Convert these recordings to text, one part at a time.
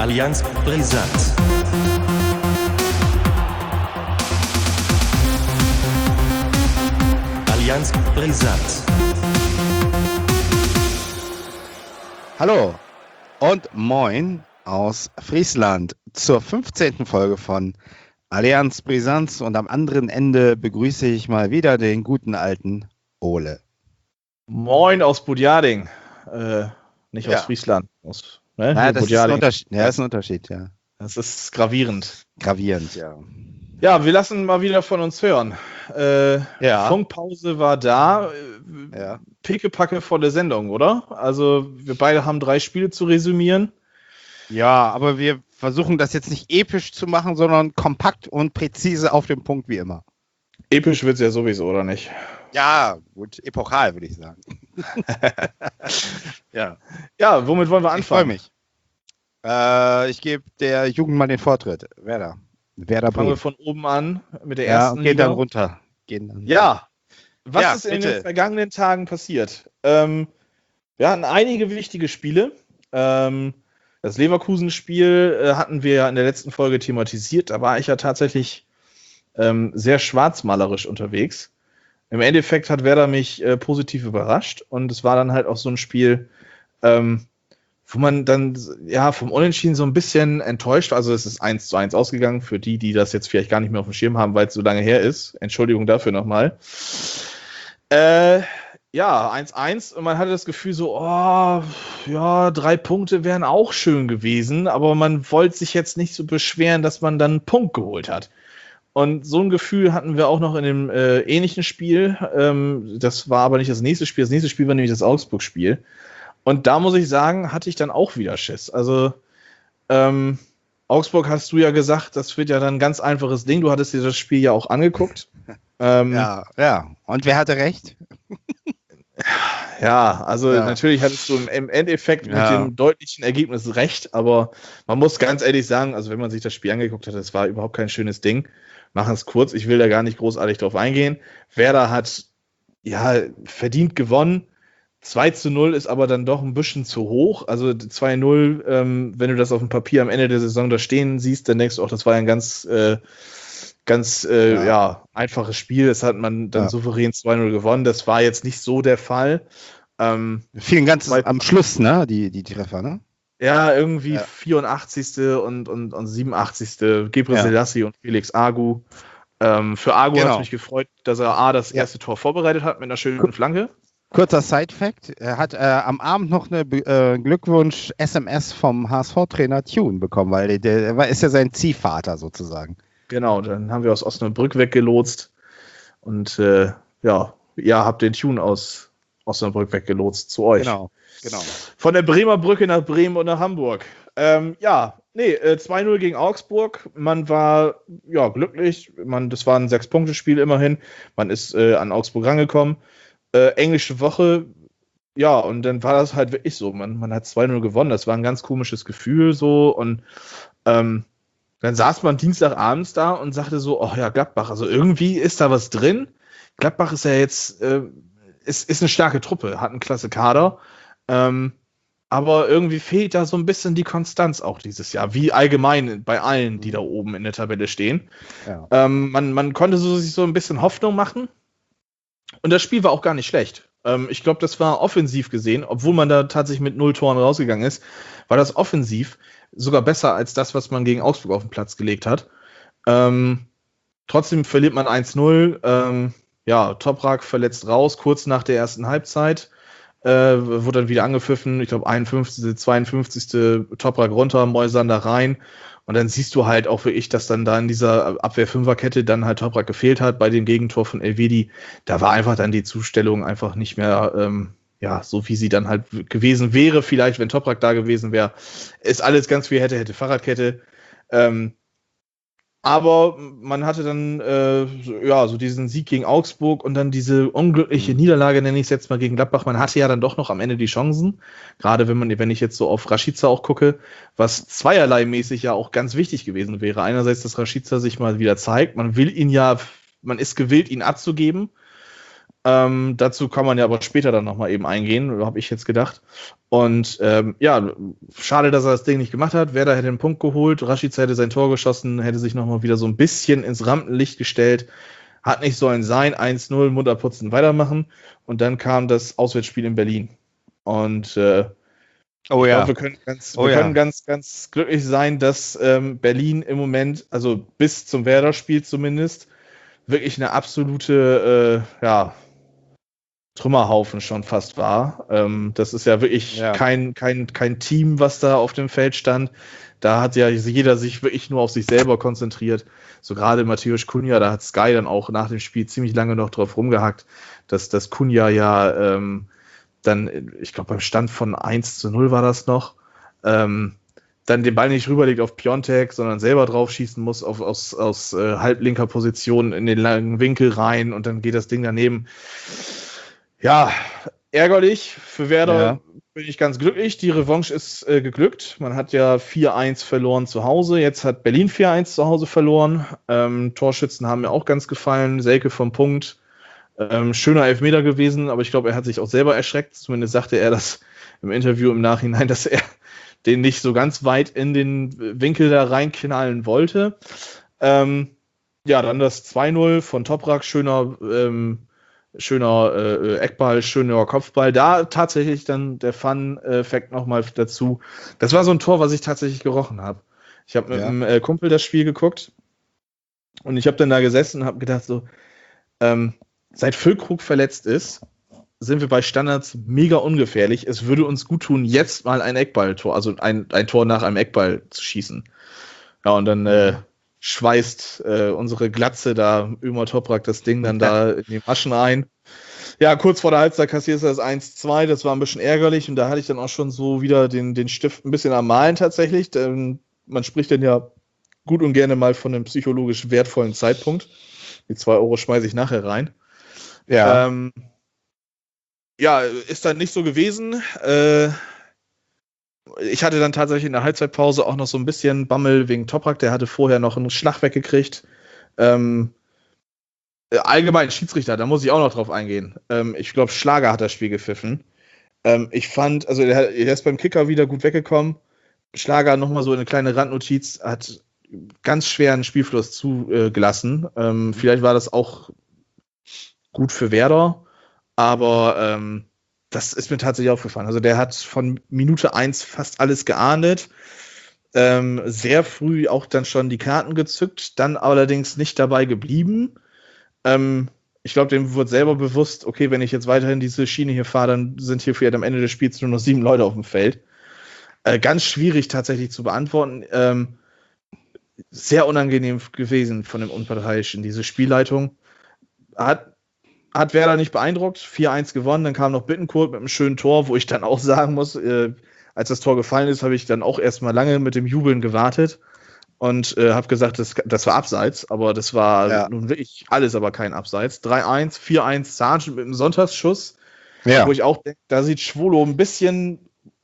Allianz Brisant. Allianz Brisant. Hallo und moin aus Friesland zur 15. Folge von Allianz Brisant und am anderen Ende begrüße ich mal wieder den guten alten Ole. Moin aus Budjading, nicht aus Friesland. Ja, das ist ein Unterschied. Ja, ist ein Unterschied, ja. Das ist gravierend. Gravierend, ja. Ja, wir lassen mal wieder von uns hören. Funkpause war da. Pickepacke volle Sendung, oder? Also wir beide haben 3 Spiele zu resümieren. Ja, aber wir versuchen das jetzt nicht episch zu machen, sondern kompakt und präzise auf den Punkt wie immer. Episch wird es ja sowieso, oder nicht? Ja, gut, epochal würde ich sagen. Ja, womit wollen wir anfangen? Ich freue mich. Ich gebe der Jugend mal den Vortritt. Werder Fangen wir von oben an mit der ersten Liga. Liga. Dann runter. Was ist in den vergangenen Tagen passiert? Wir hatten einige wichtige Spiele. Das Leverkusen-Spiel hatten wir ja in der letzten Folge thematisiert. Da war ich ja tatsächlich sehr schwarzmalerisch unterwegs. Im Endeffekt hat Werder mich positiv überrascht und es war dann halt auch so ein Spiel, wo man dann vom Unentschieden so ein bisschen enttäuscht war. Also es ist 1:1 ausgegangen für die das jetzt vielleicht gar nicht mehr auf dem Schirm haben, weil es so lange her ist. Entschuldigung dafür nochmal. 1:1 und man hatte das Gefühl so, 3 Punkte wären auch schön gewesen, aber man wollte sich jetzt nicht so beschweren, dass man dann einen Punkt geholt hat. Und so ein Gefühl hatten wir auch noch in dem ähnlichen Spiel. Das war aber nicht das nächste Spiel. Das nächste Spiel war nämlich das Augsburg-Spiel. Und da muss ich sagen, hatte ich dann auch wieder Schiss. Also Augsburg hast du ja gesagt, das wird ja dann ein ganz einfaches Ding. Du hattest dir das Spiel ja auch angeguckt. Ja. Und wer hatte recht? Natürlich hattest du im Endeffekt mit dem deutlichen Ergebnis recht, aber man muss ganz ehrlich sagen, also wenn man sich das Spiel angeguckt hat, das war überhaupt kein schönes Ding. Machen es kurz, ich will da gar nicht großartig drauf eingehen. Werder hat verdient gewonnen. 2:0 ist aber dann doch ein bisschen zu hoch. Also 2:0, wenn du das auf dem Papier am Ende der Saison da stehen siehst, dann denkst du auch, das war ein ganz einfaches Spiel. Das hat man dann souverän 2:0 gewonnen. Das war jetzt nicht so der Fall. Vielen ganz am Schluss, ne? Die Treffer, ne? Ja, irgendwie 84. und 87. Gebre Selassie und Felix Agu. Für Agu hat es mich gefreut, dass er das erste Tor vorbereitet hat mit einer schönen Flanke. Kurzer Side-Fact, er hat am Abend noch eine Glückwunsch-SMS vom HSV-Trainer Tune bekommen, weil der ist ja sein Ziehvater sozusagen. Genau, dann haben wir aus Osnabrück weggelotst und ihr habt den Tune aus Osnabrück weggelotst zu euch. Genau. Von der Bremer Brücke nach Bremen und nach Hamburg. 2:0 gegen Augsburg. Man war glücklich. Das war ein 6-Punkte-Spiel immerhin. Man ist an Augsburg rangekommen. Englische Woche, und dann war das halt wirklich so. Man hat 2:0 gewonnen. Das war ein ganz komisches Gefühl so. Und dann saß man Dienstagabends da und sagte so, Gladbach, also irgendwie ist da was drin. Gladbach ist ja jetzt, ist eine starke Truppe, hat einen klasse Kader. Aber irgendwie fehlt da so ein bisschen die Konstanz auch dieses Jahr, wie allgemein bei allen, die da oben in der Tabelle stehen. Ja. Man konnte sich so ein bisschen Hoffnung machen. Und das Spiel war auch gar nicht schlecht. Ich glaube, das war offensiv gesehen, obwohl man da tatsächlich mit 0 Toren rausgegangen ist, war das offensiv sogar besser als das, was man gegen Augsburg auf den Platz gelegt hat. Trotzdem verliert man 1:0. Toprak verletzt raus, kurz nach der ersten Halbzeit. Wurde dann wieder angepfiffen. Ich glaube, 51., 52. Toprak runter, Moisander rein. Und dann siehst du halt auch wirklich, dass dann da in dieser Abwehr-Fünferkette dann halt Toprak gefehlt hat bei dem Gegentor von Elvedi. Da war einfach dann die Zustellung einfach nicht mehr so, wie sie dann halt gewesen wäre. Vielleicht, wenn Toprak da gewesen wäre. Ist alles ganz wie hätte Fahrradkette. Aber man hatte dann so diesen Sieg gegen Augsburg und dann diese unglückliche Niederlage, nenne ich es jetzt mal, gegen Gladbach. Man hatte ja dann doch noch am Ende die Chancen, gerade wenn ich jetzt so auf Rashica auch gucke, was zweierlei mäßig ja auch ganz wichtig gewesen wäre. Einerseits, dass Rashica sich mal wieder zeigt, man ist gewillt, ihn abzugeben. Dazu kann man ja aber später dann nochmal eben eingehen, habe ich jetzt gedacht. Und ja, schade, dass er das Ding nicht gemacht hat. Werder hätte den Punkt geholt, Rashica hätte sein Tor geschossen, hätte sich nochmal wieder so ein bisschen ins Rampenlicht gestellt. Hat nicht sollen sein, 1-0, Mund abputzen, weitermachen. Und dann kam das Auswärtsspiel in Berlin. Und ich glaube, wir können ganz glücklich sein, dass Berlin im Moment, also bis zum Werder-Spiel zumindest, wirklich eine absolute Trümmerhaufen schon fast war. Das ist ja wirklich kein Team, was da auf dem Feld stand. Da hat ja jeder sich wirklich nur auf sich selber konzentriert. So gerade Matthäus Cunha, da hat Sky dann auch nach dem Spiel ziemlich lange noch drauf rumgehackt, dass Cunha ja dann, ich glaube beim Stand von 1-0 war das noch, dann den Ball nicht rüberlegt auf Piontek, sondern selber drauf schießen muss aus halblinker Position in den langen Winkel rein und dann geht das Ding daneben. Ja, ärgerlich. Für Werder bin ich ganz glücklich. Die Revanche ist geglückt. Man hat ja 4-1 verloren zu Hause. Jetzt hat Berlin 4-1 zu Hause verloren. Torschützen haben mir auch ganz gefallen. Selke vom Punkt. Schöner Elfmeter gewesen, aber ich glaube, er hat sich auch selber erschreckt. Zumindest sagte er das im Interview im Nachhinein, dass er den nicht so ganz weit in den Winkel da reinknallen wollte. Dann das 2-0 von Toprak, schöner Eckball, schöner Kopfball. Da tatsächlich dann der Fun-Fact nochmal dazu. Das war so ein Tor, was ich tatsächlich gerochen habe. Ich habe mit einem Kumpel das Spiel geguckt und ich habe dann da gesessen und habe gedacht so, seit Füllkrug verletzt ist, sind wir bei Standards mega ungefährlich. Es würde uns gut tun, jetzt mal ein Eckballtor, also ein Tor nach einem Eckball zu schießen. Ja, und dann schweißt unsere Glatze da, Ömer Toprak, das Ding dann da in die Maschen ein. Ja, kurz vor der Halbzeit kassierst du das 1-2, das war ein bisschen ärgerlich und da hatte ich dann auch schon so wieder den Stift ein bisschen am Malen tatsächlich. Man spricht dann ja gut und gerne mal von einem psychologisch wertvollen Zeitpunkt. Die 2 Euro schmeiße ich nachher rein. Ja. Ist dann nicht so gewesen. Ich hatte dann tatsächlich in der Halbzeitpause auch noch so ein bisschen Bammel wegen Toprak, der hatte vorher noch einen Schlag weggekriegt. Allgemein Schiedsrichter, da muss ich auch noch drauf eingehen. Ich glaube, Schlager hat das Spiel gepfiffen. Ich fand, also er ist beim Kicker wieder gut weggekommen. Schlager nochmal so eine kleine Randnotiz, hat ganz schweren Spielfluss zugelassen. Vielleicht war das auch gut für Werder, aber das ist mir tatsächlich aufgefallen. Also der hat von Minute 1 fast alles geahndet, sehr früh auch dann schon die Karten gezückt, dann allerdings nicht dabei geblieben. Ich glaube, dem wird selber bewusst, okay, wenn ich jetzt weiterhin diese Schiene hier fahre, dann sind hier vielleicht am Ende des Spiels nur noch 7 Leute auf dem Feld. Ganz schwierig tatsächlich zu beantworten. Sehr unangenehm gewesen von dem Unparteiischen, diese Spielleitung. Hat Werder nicht beeindruckt, 4-1 gewonnen, dann kam noch Bittencourt mit einem schönen Tor, wo ich dann auch sagen muss, als das Tor gefallen ist, habe ich dann auch erstmal lange mit dem Jubeln gewartet und habe gesagt, das war Abseits, aber das war nun wirklich alles, aber kein Abseits. 3-1, 4-1, Sargent mit einem Sonntagsschuss, wo ich auch denke, da sieht Schwolo ein bisschen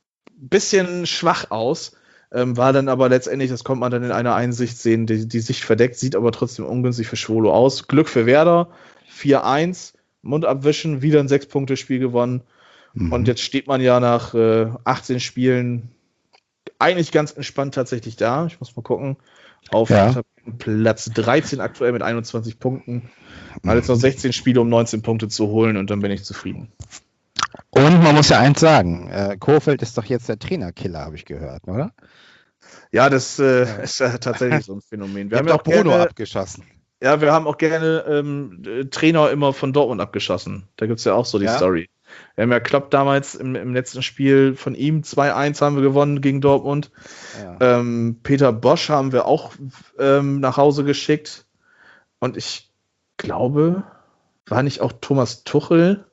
schwach aus, war dann aber letztendlich, das kommt man dann in einer Einsicht sehen, die Sicht verdeckt, sieht aber trotzdem ungünstig für Schwolo aus. Glück für Werder, 4-1, Mund abwischen, wieder ein 6-Punkte-Spiel gewonnen. Und jetzt steht man ja nach 18 Spielen eigentlich ganz entspannt tatsächlich da. Ich muss mal gucken. Auf Platz 13 aktuell mit 21 Punkten. Man hat jetzt noch 16 Spiele, um 19 Punkte zu holen und dann bin ich zufrieden. Und man muss ja eins sagen, Kohfeldt ist doch jetzt der Trainerkiller, habe ich gehört, oder? Ja, das ist tatsächlich so ein Phänomen. Wir haben ja auch Bruno abgeschossen. Ja, wir haben auch gerne Trainer immer von Dortmund abgeschossen. Da gibt es ja auch so die Story. Wir haben ja Klopp damals im letzten Spiel von ihm 2-1 haben wir gewonnen gegen Dortmund. Ja. Peter Bosch haben wir auch nach Hause geschickt. Und ich glaube, war nicht auch Thomas Tuchel?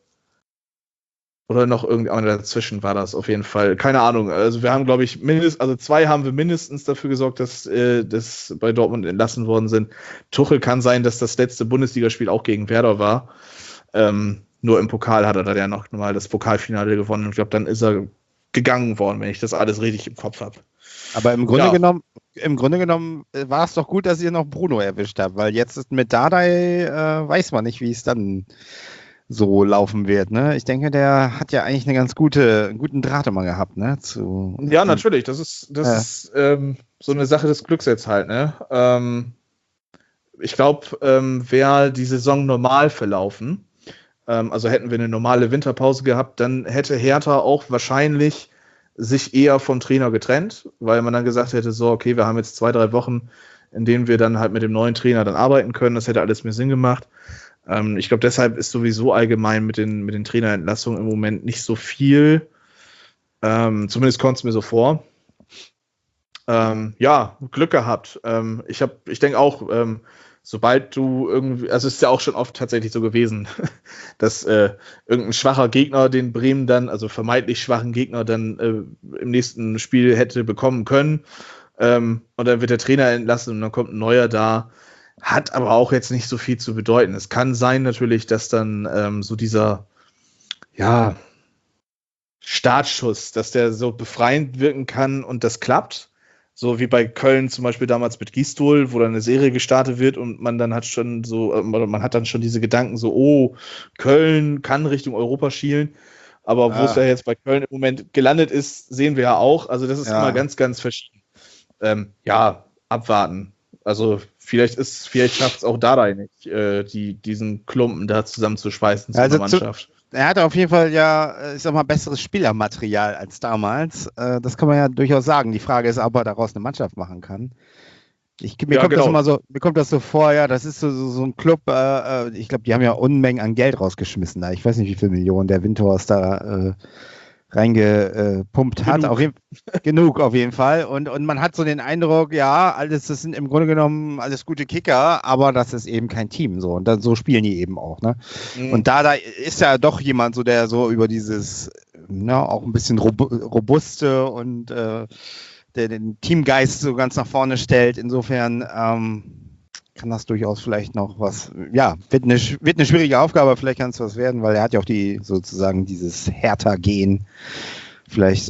Oder noch irgendeiner dazwischen war das auf jeden Fall. Keine Ahnung. Also wir haben, glaube ich, 2 haben wir mindestens dafür gesorgt, dass das bei Dortmund entlassen worden sind. Tuchel kann sein, dass das letzte Bundesligaspiel auch gegen Werder war. Nur im Pokal hat er dann ja noch mal das Pokalfinale gewonnen. Und ich glaube, dann ist er gegangen worden, wenn ich das alles richtig im Kopf habe. Aber im Grunde genommen war es doch gut, dass ihr noch Bruno erwischt habt, weil jetzt ist mit Dardai weiß man nicht, wie es dann so laufen wird. Ne? Ich denke, der hat ja eigentlich einen guten Draht immer gehabt. Ne? Ja, natürlich. Das ist so eine Sache des Glücks jetzt halt. Ne? Ich glaube, wäre die Saison normal verlaufen, also hätten wir eine normale Winterpause gehabt, dann hätte Hertha auch wahrscheinlich sich eher vom Trainer getrennt, weil man dann gesagt hätte, so, okay, wir haben jetzt 2-3 Wochen, in denen wir dann halt mit dem neuen Trainer dann arbeiten können. Das hätte alles mehr Sinn gemacht. Ich glaube, deshalb ist sowieso allgemein mit den Trainerentlassungen im Moment nicht so viel. Zumindest kommt es mir so vor. Ja, Glück gehabt. Ich denke auch, sobald du irgendwie, also es ist ja auch schon oft tatsächlich so gewesen, dass irgendein schwacher Gegner den Bremen dann, also vermeintlich schwachen Gegner dann im nächsten Spiel hätte bekommen können. Und dann wird der Trainer entlassen und dann kommt ein neuer da. Hat aber auch jetzt nicht so viel zu bedeuten. Es kann sein natürlich, dass dann so dieser, ja, Startschuss, dass der so befreiend wirken kann und das klappt. So wie bei Köln zum Beispiel damals mit Gisdol, wo dann eine Serie gestartet wird und man dann hat schon so, man hat dann schon diese Gedanken so, oh, Köln kann Richtung Europa schielen. Aber wo es ja jetzt bei Köln im Moment gelandet ist, sehen wir ja auch. Also das ist immer ganz, ganz verschieden. Ja, abwarten. Also vielleicht schafft es auch Dardai nicht, diesen Klumpen da zusammenzuschweißen zu einer Mannschaft. Er hatte auf jeden Fall ja, ich sag mal, besseres Spielermaterial als damals. Das kann man ja durchaus sagen. Die Frage ist, ob er daraus eine Mannschaft machen kann. Mir kommt das so vor, ja, das ist so ein Club, ich glaube, die haben ja Unmengen an Geld rausgeschmissen da. Ich weiß nicht, wie viele Millionen der Windhorst da reingepumpt hat. Genug auf jeden Fall. Und man hat so den Eindruck, ja, das sind im Grunde genommen alles gute Kicker, aber das ist eben kein Team. So. Und dann, so spielen die eben auch. Ne? Mhm. Und da ist ja doch jemand, so der so über dieses, auch ein bisschen robuste und der den Teamgeist so ganz nach vorne stellt. Insofern kann das durchaus vielleicht noch was, ja, wird eine schwierige Aufgabe, vielleicht kann es was werden, weil er hat ja auch sozusagen dieses Hertha-Gen. Vielleicht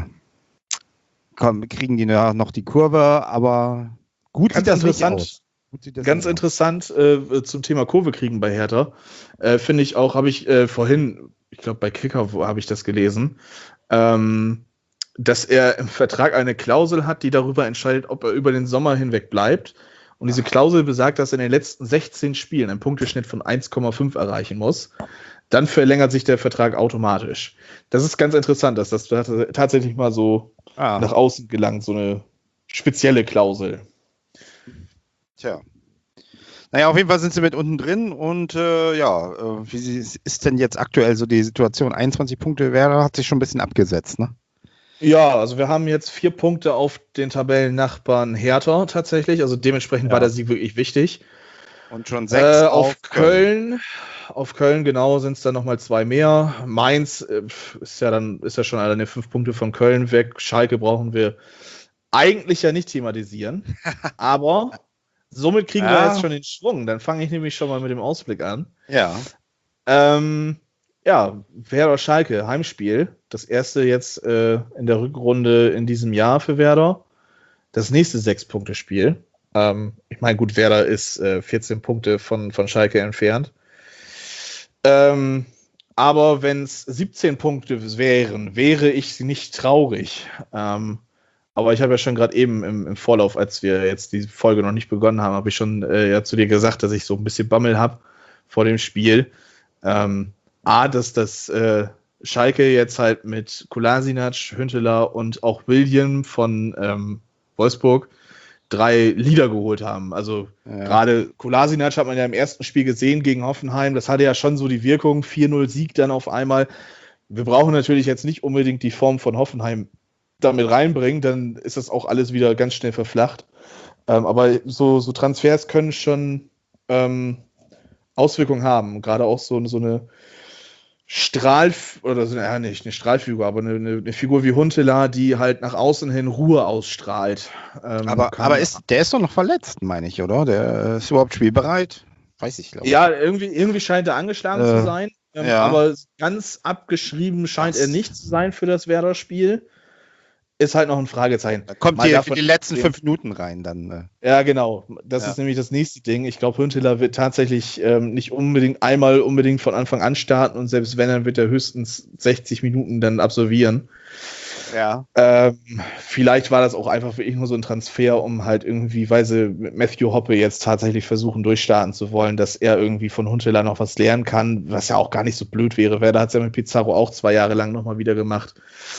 kriegen die noch die Kurve, aber gut sieht das nicht aus. Ganz interessant zum Thema Kurve kriegen bei Hertha. Finde ich auch, habe ich vorhin, ich glaube bei Kicker habe ich das gelesen, dass er im Vertrag eine Klausel hat, die darüber entscheidet, ob er über den Sommer hinweg bleibt. Und diese Klausel besagt, dass er in den letzten 16 Spielen einen Punkteschnitt von 1,5 erreichen muss. Dann verlängert sich der Vertrag automatisch. Das ist ganz interessant, dass das tatsächlich mal so nach außen gelangt, so eine spezielle Klausel. Tja. Naja, auf jeden Fall sind sie mit unten drin und wie ist denn jetzt aktuell so die Situation? 21 Punkte, Werder hat sich schon ein bisschen abgesetzt, ne? Ja, also wir haben jetzt 4 Punkte auf den Tabellennachbarn Hertha tatsächlich, also dementsprechend war der Sieg wirklich wichtig. Und schon 6 auf Köln. Auf Köln, genau, sind es dann nochmal 2 mehr. Mainz ist ja schon alleine 5 Punkte von Köln weg. Schalke brauchen wir eigentlich ja nicht thematisieren, aber somit kriegen wir jetzt schon den Schwung. Dann fange ich nämlich schon mal mit dem Ausblick an. Ja. Werder Schalke, Heimspiel. Das erste jetzt in der Rückrunde in diesem Jahr für Werder. Das nächste 6-Punkte-Spiel. Ich meine, gut, Werder ist 14 Punkte von Schalke entfernt. Aber wenn es 17 Punkte wären, wäre ich nicht traurig. Aber ich habe ja schon gerade eben im Vorlauf, als wir jetzt die Folge noch nicht begonnen haben, habe ich schon zu dir gesagt, dass ich so ein bisschen Bammel habe vor dem Spiel. Dass das Schalke jetzt halt mit Kolasinac, Hünteler und auch William von Wolfsburg 3 Leader geholt haben. Also gerade Kolasinac hat man ja im ersten Spiel gesehen gegen Hoffenheim. Das hatte ja schon so die Wirkung, 4-0 Sieg dann auf einmal. Wir brauchen natürlich jetzt nicht unbedingt die Form von Hoffenheim damit reinbringen, dann ist das auch alles wieder ganz schnell verflacht. Aber so Transfers können schon Auswirkungen haben. Gerade auch so eine nicht eine Strahlfigur, aber eine Figur wie Huntelaar, die halt nach außen hin Ruhe ausstrahlt. Aber der ist doch noch verletzt, meine ich, oder? Der ist überhaupt spielbereit? Weiß ich, glaube ich. Ja, irgendwie scheint er angeschlagen zu sein. Aber ganz abgeschrieben scheint er nicht zu sein für das Werder-Spiel. ist halt noch ein Fragezeichen. Da kommt Mal hier davon für die letzten abgesehen- 5 Minuten rein dann. Ja, genau. Das Ja. ist nämlich das nächste Ding. Ich glaube, Huntelaar wird tatsächlich nicht unbedingt von Anfang an starten und selbst wenn, dann wird er höchstens 60 Minuten dann absolvieren. Ja. Vielleicht war das auch einfach wirklich nur so ein Transfer, um halt irgendwie, weil sie mit Matthew Hoppe jetzt tatsächlich versuchen, durchstarten zu wollen, dass er irgendwie von Huntelaar noch was lernen kann, was ja auch gar nicht so blöd wäre. Werder hat es ja mit Pizarro auch 2 Jahre lang nochmal wieder gemacht.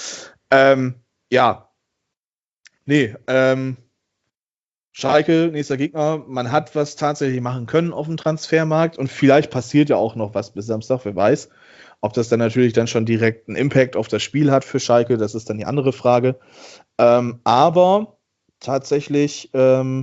Ja. Nee, Schalke, nächster Gegner. Man hat was tatsächlich machen können auf dem Transfermarkt und vielleicht passiert ja auch noch was bis Samstag, wer weiß. Ob das dann natürlich dann schon direkt einen Impact auf das Spiel hat für Schalke, das ist dann die andere Frage. Aber tatsächlich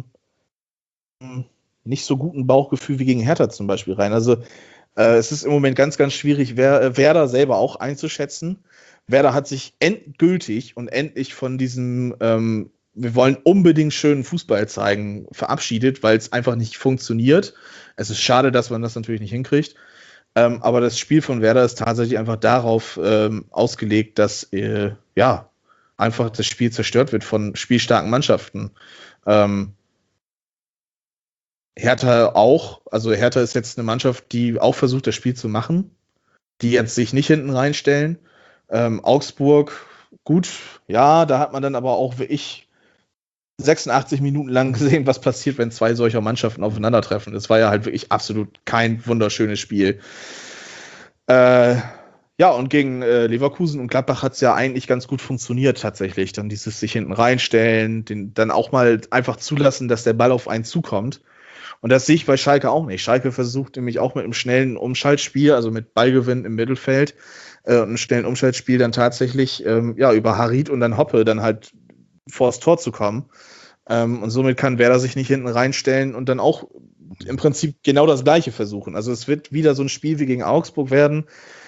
nicht so guten Bauchgefühl wie gegen Hertha zum Beispiel rein. Also es ist im Moment ganz, ganz schwierig, Werder selber auch einzuschätzen. Werder hat sich endgültig und endlich von diesem wir wollen unbedingt schönen Fußball zeigen, verabschiedet, weil es einfach nicht funktioniert. Es ist schade, dass man das natürlich nicht hinkriegt. Aber das Spiel von Werder ist tatsächlich einfach darauf ausgelegt, dass einfach das Spiel zerstört wird von spielstarken Mannschaften. Hertha auch. Also Hertha ist jetzt eine Mannschaft, die auch versucht, das Spiel zu machen, die jetzt sich nicht hinten reinstellen. Augsburg, gut, ja, da hat man dann aber auch wie ich 86 Minuten lang gesehen, was passiert, wenn 2 solcher Mannschaften aufeinandertreffen. Das war ja halt wirklich absolut kein wunderschönes Spiel. Und gegen Leverkusen und Gladbach hat es ja eigentlich ganz gut funktioniert tatsächlich. Dann dieses sich hinten reinstellen, dann auch mal einfach zulassen, dass der Ball auf einen zukommt. Und das sehe ich bei Schalke auch nicht. Schalke versucht nämlich auch mit einem schnellen Umschaltspiel, also mit Ballgewinn im Mittelfeld, einem schnellen Umschaltspiel dann tatsächlich über Harit und dann Hoppe dann halt vors Tor zu kommen. Und somit kann Werder sich nicht hinten reinstellen und dann auch im Prinzip genau das Gleiche versuchen. Also es wird wieder so ein Spiel wie gegen Augsburg werden.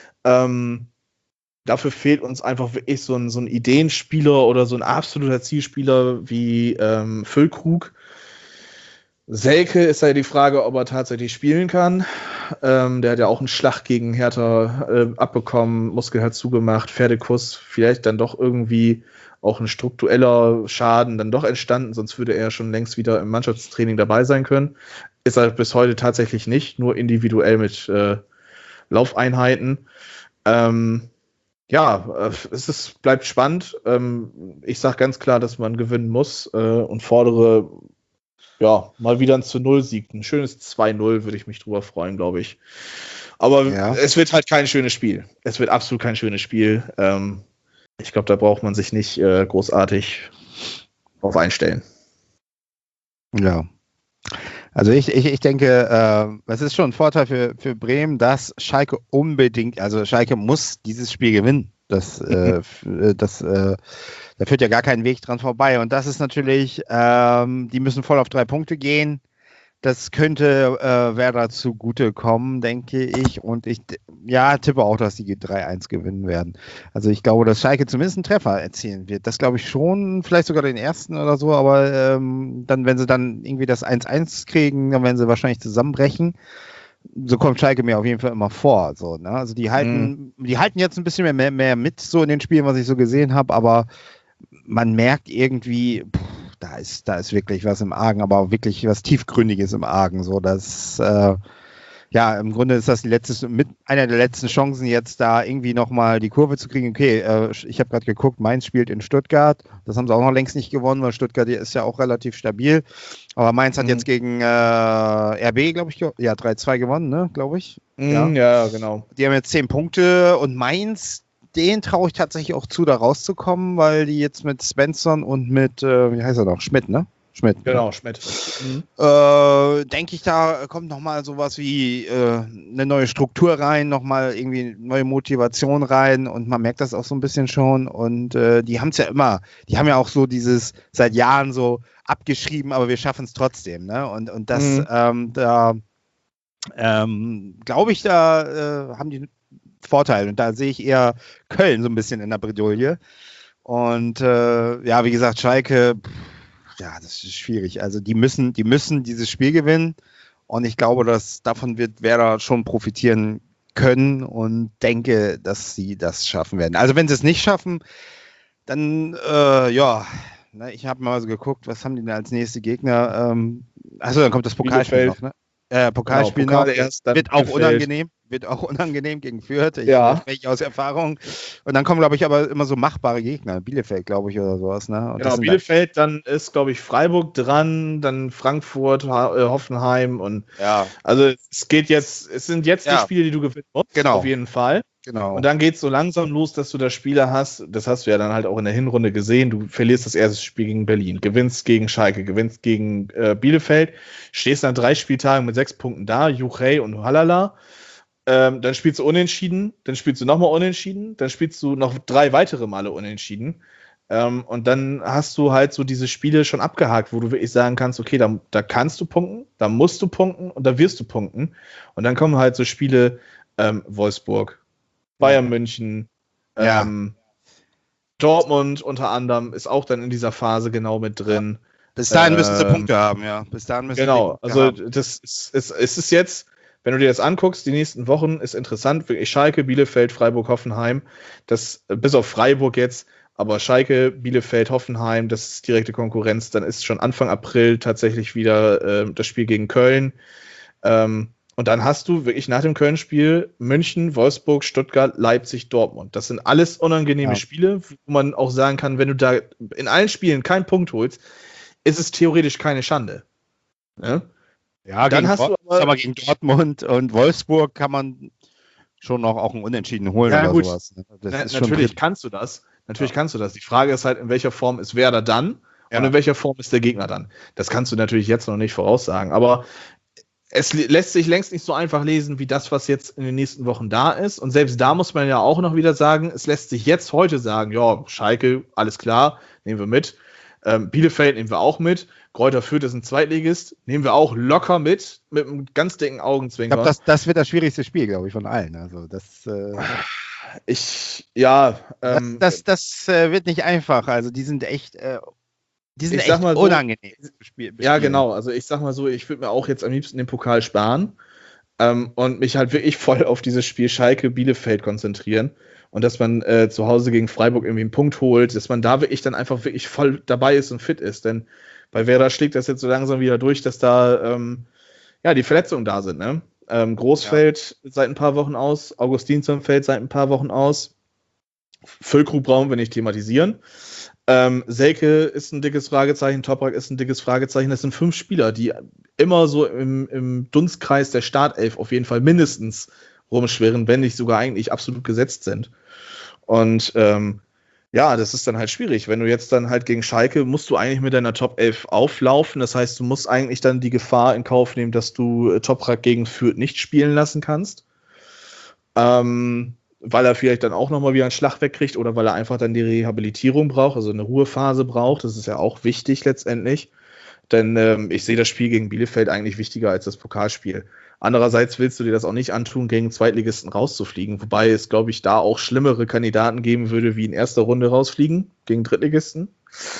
Dafür fehlt uns einfach wirklich so ein Ideenspieler oder so ein absoluter Zielspieler wie Füllkrug. Selke ist ja die Frage, ob er tatsächlich spielen kann. Der hat ja auch einen Schlag gegen Hertha abbekommen, Muskel hat zugemacht, Pferdekuss, vielleicht dann doch irgendwie auch ein struktureller Schaden dann doch entstanden, sonst würde er schon längst wieder im Mannschaftstraining dabei sein können. Ist er bis heute tatsächlich nicht, nur individuell mit Laufeinheiten. Es bleibt spannend. Ich sage ganz klar, dass man gewinnen muss und fordere mal wieder ein 0-Sieg. Ein schönes 2-0 würde ich mich drüber freuen, glaube ich. Aber es wird halt kein schönes Spiel. Es wird absolut kein schönes Spiel. Ich glaube, da braucht man sich nicht großartig drauf einstellen. Ja. Also ich denke, es ist schon ein Vorteil für Bremen, dass Schalke Schalke muss dieses Spiel gewinnen. Da führt ja gar kein Weg dran vorbei. Und das ist natürlich, die müssen voll auf 3 Punkte gehen. Das könnte Werder zugutekommen, denke ich. Und ich tippe auch, dass die 3-1 gewinnen werden. Also ich glaube, dass Schalke zumindest einen Treffer erzielen wird. Das glaube ich schon, vielleicht sogar den ersten oder so. Aber dann, wenn sie dann irgendwie das 1-1 kriegen, dann werden sie wahrscheinlich zusammenbrechen. So kommt Schalke mir auf jeden Fall immer vor. So, ne? Also die halten jetzt ein bisschen mehr mit so in den Spielen, was ich so gesehen habe. Aber man merkt irgendwie, da ist wirklich was im Argen, aber auch wirklich was Tiefgründiges im Argen. So, dass, im Grunde ist das einer der letzten Chancen, jetzt da irgendwie nochmal die Kurve zu kriegen. Okay, ich habe gerade geguckt, Mainz spielt in Stuttgart. Das haben sie auch noch längst nicht gewonnen, weil Stuttgart ist ja auch relativ stabil. Aber Mainz hat jetzt gegen RB, glaube ich, 3-2 gewonnen, ne, glaube ich. Ja, genau. Die haben jetzt 10 Punkte und Mainz, den traue ich tatsächlich auch zu, da rauszukommen, weil die jetzt mit Svensson und mit, wie heißt er noch, Schmidt, ne? Schmidt. Genau, Schmidt. Denke ich, da kommt nochmal sowas wie eine neue Struktur rein, nochmal irgendwie neue Motivation rein und man merkt das auch so ein bisschen schon und die haben es ja immer, die haben ja auch so dieses seit Jahren so abgeschrieben, aber wir schaffen es trotzdem, ne? Und das, glaube ich, da haben die Vorteil. Und da sehe ich eher Köln so ein bisschen in der Bredouille. Und wie gesagt, Schalke, das ist schwierig. Also die müssen dieses Spiel gewinnen. Und ich glaube, dass davon wird Werder schon profitieren können und denke, dass sie das schaffen werden. Also wenn sie es nicht schaffen, Dann, ne, ich habe mal so geguckt, was haben die denn als nächste Gegner? Achso, dann kommt das Pokalspiel Bielefeld. noch, ne? Pokalspiel Genau, Pokal noch. erst, dann Wird auch Bielefeld. unangenehm gegen Fürth. Ich Ja. spreche aus Erfahrung. Und dann kommen, glaube ich, aber immer so machbare Gegner. Bielefeld, glaube ich, oder sowas, ne? Und Genau, das sind Bielefeld, dann ist, glaube ich, Freiburg dran, dann Frankfurt, Hoffenheim und ja, also es sind jetzt die Ja. Spiele, die du gewinnen musst, Genau. auf jeden Fall. genau. Und dann geht es so langsam los, dass du da Spieler hast, das hast du ja dann halt auch in der Hinrunde gesehen, du verlierst das erste Spiel gegen Berlin, gewinnst gegen Schalke, gewinnst gegen Bielefeld, stehst nach 3 Spieltagen mit 6 Punkten da, Juchey und Halala, dann spielst du unentschieden, dann spielst du nochmal unentschieden, dann spielst du noch 3 weitere Male unentschieden. Und dann hast du halt so diese Spiele schon abgehakt, wo du wirklich sagen kannst, okay, da kannst du punkten, da musst du punkten und da wirst du punkten. Und dann kommen halt so Spiele, Wolfsburg, Bayern München, Ja. Dortmund unter anderem ist auch dann in dieser Phase genau mit drin. Bis dahin müssen sie Punkte haben, ja. Bis dahin müssen Genau, sie Punkte also haben. es ist jetzt, wenn du dir das anguckst, die nächsten Wochen ist interessant, wirklich Schalke, Bielefeld, Freiburg, Hoffenheim, das bis auf Freiburg jetzt, aber Schalke, Bielefeld, Hoffenheim, das ist direkte Konkurrenz, dann ist schon Anfang April tatsächlich wieder das Spiel gegen Köln. Und dann hast du wirklich nach dem Köln-Spiel München, Wolfsburg, Stuttgart, Leipzig, Dortmund. Das sind alles unangenehme Spiele, wo man auch sagen kann, wenn du da in allen Spielen keinen Punkt holst, ist es theoretisch keine Schande. Ne? Ja, Dann hast du aber gegen Dortmund und Wolfsburg kann man schon noch auch einen Unentschieden holen Ja, oder gut. sowas. Ne? Das ist Natürlich schon kannst du das. Natürlich kannst du das. Die Frage ist halt, in welcher Form ist Werder dann und in welcher Form ist der Gegner dann. Das kannst du natürlich jetzt noch nicht voraussagen. Aber es lässt sich längst nicht so einfach lesen, wie das, was jetzt in den nächsten Wochen da ist. Und selbst da muss man ja auch noch wieder sagen, es lässt sich jetzt heute sagen, ja, Schalke, alles klar, nehmen wir mit. Bielefeld nehmen wir auch mit. Greuther Fürth ist ein Zweitligist, nehmen wir auch locker mit einem ganz dicken Augenzwinkern. Ich glaube, das wird das schwierigste Spiel, glaube ich, von allen. Also das wird nicht einfach. Also die sind echt, unangenehm zu spielen. Ja, genau. Also ich sag mal so, ich würde mir auch jetzt am liebsten den Pokal sparen und mich halt wirklich voll auf dieses Spiel Schalke-Bielefeld konzentrieren. Und dass man zu Hause gegen Freiburg irgendwie einen Punkt holt, dass man da wirklich dann einfach wirklich voll dabei ist und fit ist. Denn bei Werder schlägt das jetzt so langsam wieder durch, dass da die Verletzungen da sind. Ne? Großfeld seit ein paar Wochen aus, Augustinsson fällt seit ein paar Wochen aus. Füllkrug brauchen wir nicht thematisieren. Selke ist ein dickes Fragezeichen, Toprak ist ein dickes Fragezeichen. Das sind 5 Spieler, die immer so im Dunstkreis der Startelf auf jeden Fall mindestens rumschwirren, wenn nicht sogar eigentlich absolut gesetzt sind. Und das ist dann halt schwierig. Wenn du jetzt dann halt gegen Schalke, musst du eigentlich mit deiner Top 11 auflaufen. Das heißt, du musst eigentlich dann die Gefahr in Kauf nehmen, dass du Toprak gegen Fürth nicht spielen lassen kannst. Weil er vielleicht dann auch nochmal wieder einen Schlag wegkriegt oder weil er einfach dann die Rehabilitierung braucht, also eine Ruhephase braucht. Das ist ja auch wichtig letztendlich. Denn ich sehe das Spiel gegen Bielefeld eigentlich wichtiger als das Pokalspiel. Andererseits willst du dir das auch nicht antun, gegen Zweitligisten rauszufliegen. Wobei es, glaube ich, da auch schlimmere Kandidaten geben würde, wie in erster Runde rausfliegen gegen Drittligisten.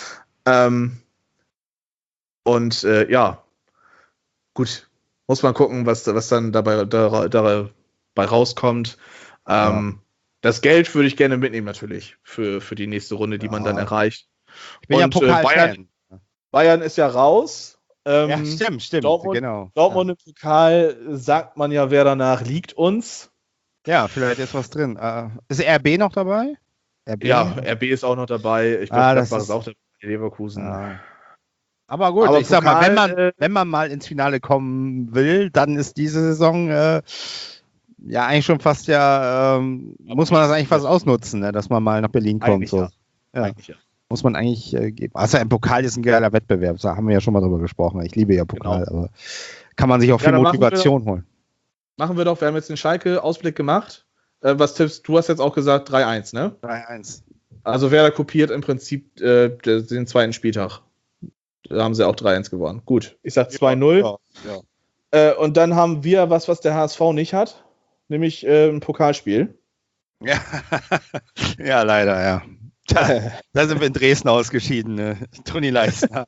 Gut, muss man gucken, was dann dabei rauskommt. Das Geld würde ich gerne mitnehmen natürlich für die nächste Runde, die man dann erreicht. Ich bin ja Pokal-Fan. Bayern ist ja raus. Stimmt, genau. Dortmund im Pokal, sagt man ja, wer danach liegt uns. Ja, vielleicht ist was drin. Ist RB noch dabei? RB ist auch noch dabei. Ich glaube, das war auch dabei, Leverkusen. Ja. Aber gut, ich sag mal, wenn man mal ins Finale kommen will, dann ist diese Saison eigentlich schon fast muss man das eigentlich fast ausnutzen, ne, dass man mal nach Berlin kommt. Eigentlich so. Ja. Eigentlich ja. Muss man eigentlich geben. Also ein Pokal ist ein geiler Wettbewerb, da haben wir ja schon mal drüber gesprochen. Ich liebe ja Pokal, aber kann man sich auch viel Motivation holen. Machen wir doch, wir haben jetzt den Schalke-Ausblick gemacht. Was tippst du? Hast jetzt auch gesagt 3-1, ne? 3-1. Also Werder kopiert im Prinzip den zweiten Spieltag. Da haben sie auch 3-1 gewonnen. Gut, ich sag 2-0. Ja. Und dann haben wir was der HSV nicht hat, nämlich ein Pokalspiel. Ja, ja, leider, ja. Da sind wir in Dresden ausgeschieden, ne? Toni Leisner.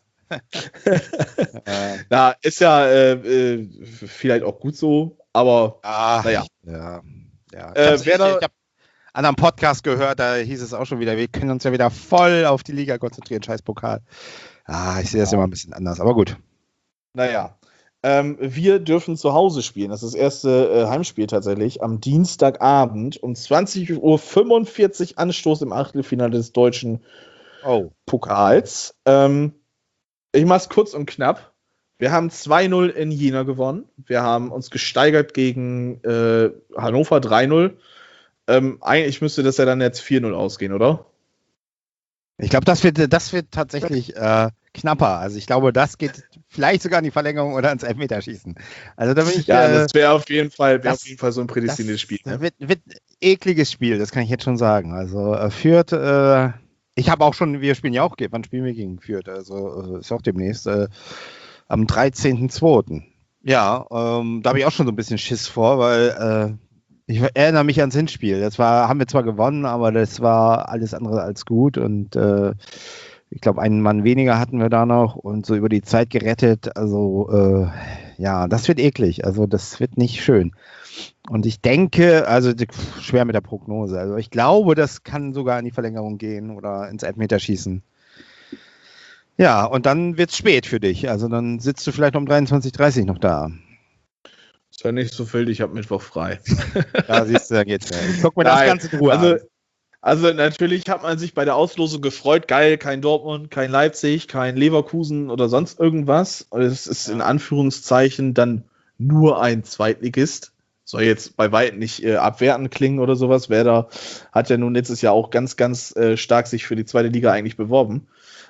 Na, ist ja vielleicht auch gut so, aber naja. Ja. anderen Podcast gehört, da hieß es auch schon wieder, wir können uns ja wieder voll auf die Liga konzentrieren, scheiß Pokal. Ich sehe das immer ein bisschen anders, aber gut. Naja. Wir dürfen zu Hause spielen. Das ist das erste Heimspiel tatsächlich. Am Dienstagabend um 20:45 Uhr Anstoß im Achtelfinale des deutschen Pokals. Ich mache es kurz und knapp. Wir haben 2-0 in Jena gewonnen. Wir haben uns gesteigert gegen Hannover 3-0. Eigentlich müsste das ja dann jetzt 4-0 ausgehen, oder? Ich glaube, das wird tatsächlich knapper. Also ich glaube, das geht vielleicht sogar in die Verlängerung oder ins Elfmeterschießen. Also da bin ich. Das wäre auf jeden Fall so ein prädestiniertes Spiel. Ne? Wird ein ekliges Spiel, das kann ich jetzt schon sagen. Also Fürth, ich habe auch schon, wir spielen ja auch, wann spielen wir gegen Fürth? Also ist auch demnächst am 13.02. Ja, da habe ich auch schon so ein bisschen Schiss vor, weil ich erinnere mich ans Hinspiel. Haben wir zwar gewonnen, aber das war alles andere als gut und ich glaube, einen Mann weniger hatten wir da noch und so über die Zeit gerettet. Also das wird eklig. Also das wird nicht schön. Und ich denke, also schwer mit der Prognose. Also ich glaube, das kann sogar in die Verlängerung gehen oder ins Elfmeterschießen. Ja, und dann wird es spät für dich. Also dann sitzt du vielleicht um 23:30 noch da. Ist ja nicht so wild, ich habe Mittwoch frei. Da siehst du, da geht's ja. Ich guck mir das Ganze in Ruhe an. Also natürlich hat man sich bei der Auslosung gefreut, geil, kein Dortmund, kein Leipzig, kein Leverkusen oder sonst irgendwas. Es ist in Anführungszeichen dann nur ein Zweitligist. Soll jetzt bei weitem nicht abwertend klingen oder sowas. Werder hat ja nun letztes Jahr auch ganz, ganz stark sich für die zweite Liga eigentlich beworben.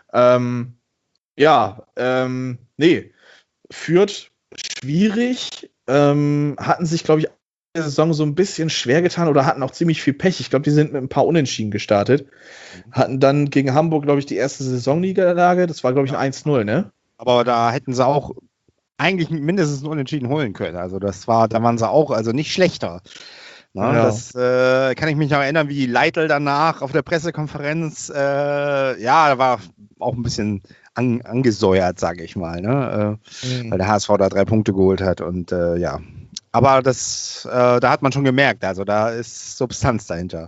Fürth schwierig, hatten sich, glaube ich, der Saison so ein bisschen schwer getan oder hatten auch ziemlich viel Pech. Ich glaube, die sind mit ein paar Unentschieden gestartet. Hatten dann gegen Hamburg, glaube ich, die erste Saisonniederlage. Das war, glaube ich, ein 1-0, ne? Aber da hätten sie auch eigentlich mindestens ein Unentschieden holen können. Also da waren sie auch nicht schlechter. Na, ja. Das kann ich mich noch erinnern, wie Leitl danach auf der Pressekonferenz, da war auch ein bisschen angesäuert, sage ich mal, ne? Weil der HSV da 3 Punkte geholt hat und aber da hat man schon gemerkt, also da ist Substanz dahinter.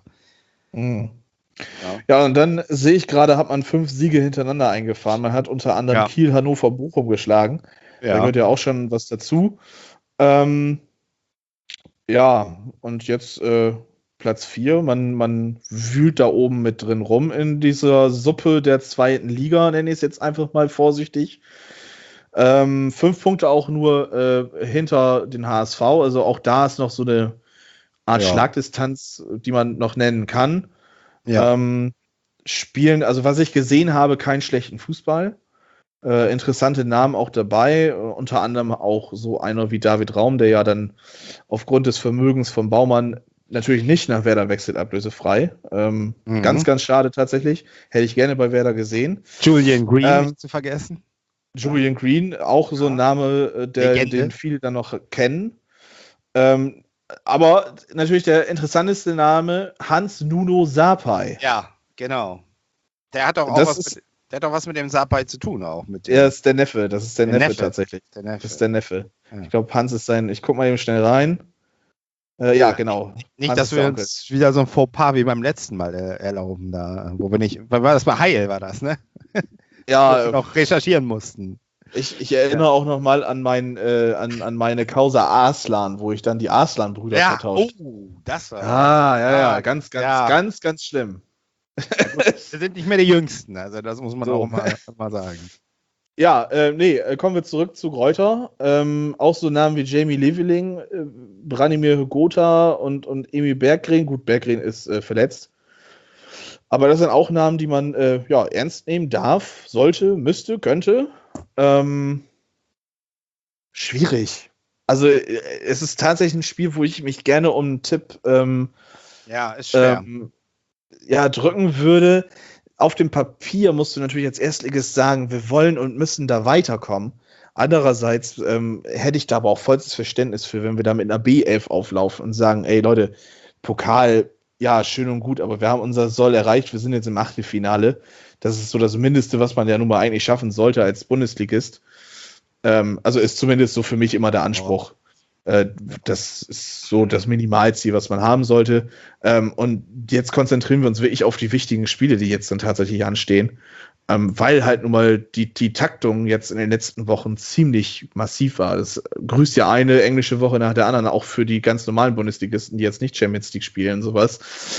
Ja, und dann sehe ich gerade, hat man 5 Siege hintereinander eingefahren. Man hat unter anderem Kiel, Hannover, Bochum geschlagen. Da gehört ja auch schon was dazu. Und jetzt Platz 4. Man wühlt da oben mit drin rum in dieser Suppe der zweiten Liga, nenne ich es jetzt einfach mal vorsichtig. 5 Punkte auch nur hinter den HSV, also auch da ist noch so eine Art Schlagdistanz, die man noch nennen kann. Ja. Spielen, also was ich gesehen habe, keinen schlechten Fußball. Interessante Namen auch dabei, unter anderem auch so einer wie David Raum, der ja dann aufgrund des Vermögens von Baumann natürlich nicht nach Werder wechselt, ablösefrei. Ganz, ganz schade tatsächlich. Hätte ich gerne bei Werder gesehen. Julian Green nicht zu vergessen. Julian Green, auch so ein Name, den viele dann noch kennen. Aber natürlich der interessanteste Name, Hans-Nuno Sapai. Ja, genau. Der hat doch auch was mit dem Sapai zu tun auch. Er ist der Neffe, das ist der Neffe tatsächlich. Das ist der Neffe. Ja. Ich glaube, Hans ist ich guck mal eben schnell rein. Genau. Nicht, Hans, dass wir uns wieder so ein Fauxpas wie beim letzten Mal erlauben, da, wo wir nicht, war das bei Heil, war das, ne? Ja. Wo wir noch recherchieren mussten. Ich erinnere auch noch mal an meine Causa Arslan, wo ich dann die Arslan-Brüder vertauscht. Oh, das war. Ganz schlimm. Wir sind nicht mehr die Jüngsten, also das muss man auch mal sagen. Ja, kommen wir zurück zu Greuther. Auch so Namen wie Jamie Leveling, Branimir Gotha und Emil Berggren. Gut, Berggren ist verletzt. Aber das sind auch Namen, die man ernst nehmen darf, sollte, müsste, könnte. Schwierig. Also es ist tatsächlich ein Spiel, wo ich mich gerne um einen Tipp ist schwer. Drücken würde. Auf dem Papier musst du natürlich als Erstligist sagen, wir wollen und müssen da weiterkommen. Andererseits hätte ich da aber auch vollstes Verständnis für, wenn wir da mit einer B11 auflaufen und sagen, ey Leute, Pokal, ja, schön und gut, aber wir haben unser Soll erreicht, wir sind jetzt im Achtelfinale. Das ist so das Mindeste, was man ja nun mal eigentlich schaffen sollte als Bundesligist. Also ist zumindest so für mich immer der Anspruch. Das ist so das Minimalziel, was man haben sollte. Und jetzt konzentrieren wir uns wirklich auf die wichtigen Spiele, die jetzt dann tatsächlich anstehen. Weil halt nun mal die Taktung jetzt in den letzten Wochen ziemlich massiv war. Das grüßt ja eine englische Woche nach der anderen, auch für die ganz normalen Bundesligisten, die jetzt nicht Champions League spielen und sowas.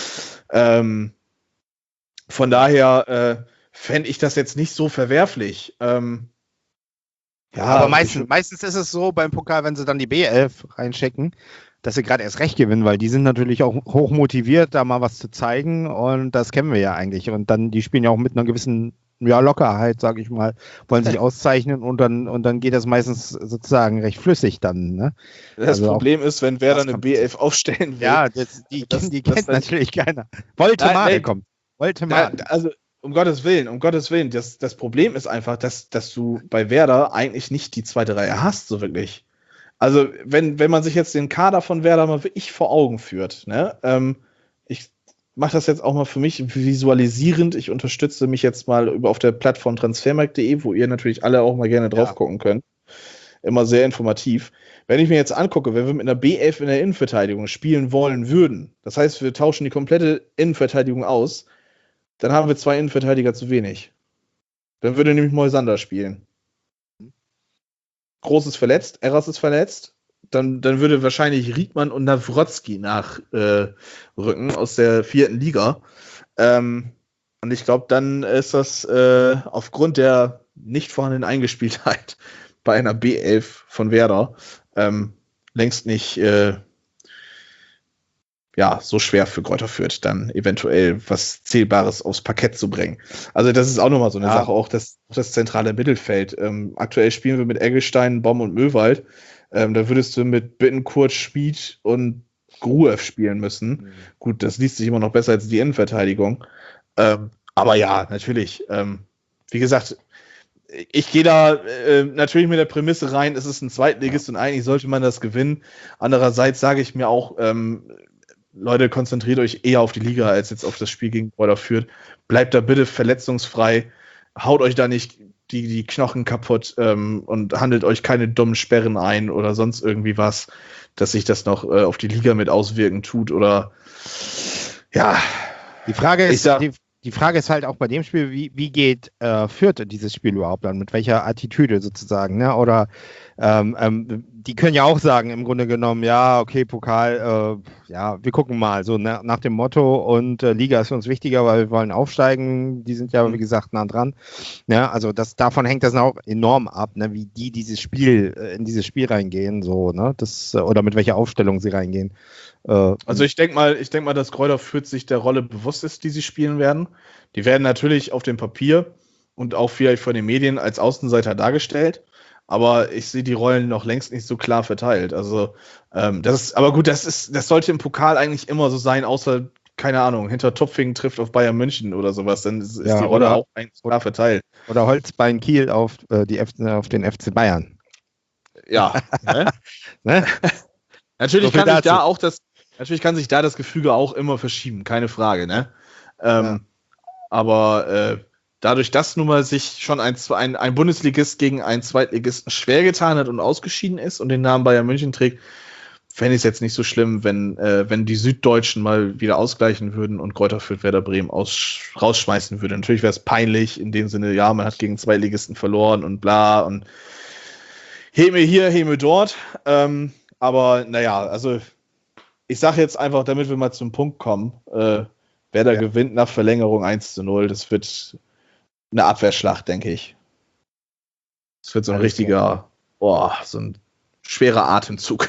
Von daher fände ich das jetzt nicht so verwerflich. Ja, aber meistens ist es so beim Pokal, wenn sie dann die B11 reinschicken, dass sie gerade erst recht gewinnen, weil die sind natürlich auch hoch motiviert, da mal was zu zeigen und das kennen wir ja eigentlich. Und dann, die spielen ja auch mit einer gewissen Lockerheit, sage ich mal, wollen sich auszeichnen und dann geht das meistens sozusagen recht flüssig dann. Ne? Das Problem ist, wenn Werder eine B11 aufstellen will. Ja, die kennt natürlich keiner. Woltemade kommt. Woltemade. Also um Gottes Willen, das Problem ist einfach, dass du bei Werder eigentlich nicht die zweite Reihe hast, so wirklich. Also, wenn man sich jetzt den Kader von Werder mal wirklich vor Augen führt, ne? Ich mache das jetzt auch mal für mich visualisierend. Ich unterstütze mich jetzt mal auf der Plattform transfermarkt.de, wo ihr natürlich alle auch mal gerne drauf gucken könnt. Immer sehr informativ. Wenn ich mir jetzt angucke, wenn wir mit einer B11 in der Innenverteidigung spielen wollen würden, das heißt, wir tauschen die komplette Innenverteidigung aus, dann haben wir 2 Innenverteidiger zu wenig. Dann würde nämlich Moisander spielen. Groß ist verletzt, Eras ist verletzt. Dann würde wahrscheinlich Riedmann und Nawrotzki nachrücken aus der 4. Liga. Und ich glaube, dann ist das aufgrund der nicht vorhandenen Eingespieltheit bei einer B11 von Werder längst nicht so schwer für Greuther Fürth, dann eventuell was Zählbares aufs Parkett zu bringen. Also das ist auch nochmal so eine Sache, auch das zentrale Mittelfeld. Aktuell spielen wir mit Eggestein, Baum und Möwald. Da würdest du mit Bittencourt, Schmid und Gruev spielen müssen. Mhm. Gut, das liest sich immer noch besser als die Innenverteidigung. Aber ja, natürlich. Wie gesagt, ich gehe da natürlich mit der Prämisse rein, es ist ein Zweitligist und eigentlich sollte man das gewinnen. Andererseits sage ich mir auch, Leute, konzentriert euch eher auf die Liga als jetzt auf das Spiel gegen Greuther Fürth. Bleibt da bitte verletzungsfrei. Haut euch da nicht die Knochen kaputt und handelt euch keine dummen Sperren ein oder sonst irgendwie was, dass sich das noch auf die Liga mit auswirken tut oder ja. Die Frage ist halt auch bei dem Spiel, wie geht Fürth dieses Spiel überhaupt an? Mit welcher Attitüde sozusagen? Ne? Oder die können ja auch sagen, im Grunde genommen, ja, okay, Pokal, wir gucken mal, so nach dem Motto und Liga ist für uns wichtiger, weil wir wollen aufsteigen. Die sind ja, wie gesagt, nah dran. Ja, also davon hängt das auch enorm ab, ne? Wie die in dieses Spiel reingehen, so, ne? Oder mit welcher Aufstellung sie reingehen. Also ich denke mal, dass Greuther Fürth sich der Rolle bewusst ist, die sie spielen werden. Die werden natürlich auf dem Papier und auch vielleicht von den Medien als Außenseiter dargestellt, aber ich sehe die Rollen noch längst nicht so klar verteilt. Also das sollte im Pokal eigentlich immer so sein, außer, keine Ahnung, Hintertupfingen trifft auf Bayern München oder sowas, dann ist die Rolle auch eigentlich klar verteilt. Oder Holzbein Kiel auf den FC Bayern. Ja. Ne? Natürlich kann sich da das Gefüge auch immer verschieben, keine Frage, ne? Aber dadurch, dass nun mal sich schon ein Bundesligist gegen einen Zweitligisten schwer getan hat und ausgeschieden ist und den Namen Bayern München trägt, fände ich es jetzt nicht so schlimm, wenn die Süddeutschen mal wieder ausgleichen würden und Greuther Fürth Werder Bremen rausschmeißen würde. Natürlich wäre es peinlich, in dem Sinne, ja, man hat gegen Zweitligisten verloren und bla und Häme hier, Häme dort. Aber naja, also ich sage jetzt einfach, damit wir mal zum Punkt kommen, Werder gewinnt nach Verlängerung 1:0. Das wird eine Abwehrschlacht, denke ich. Es wird so ein richtiger, so ein schwerer Atemzug.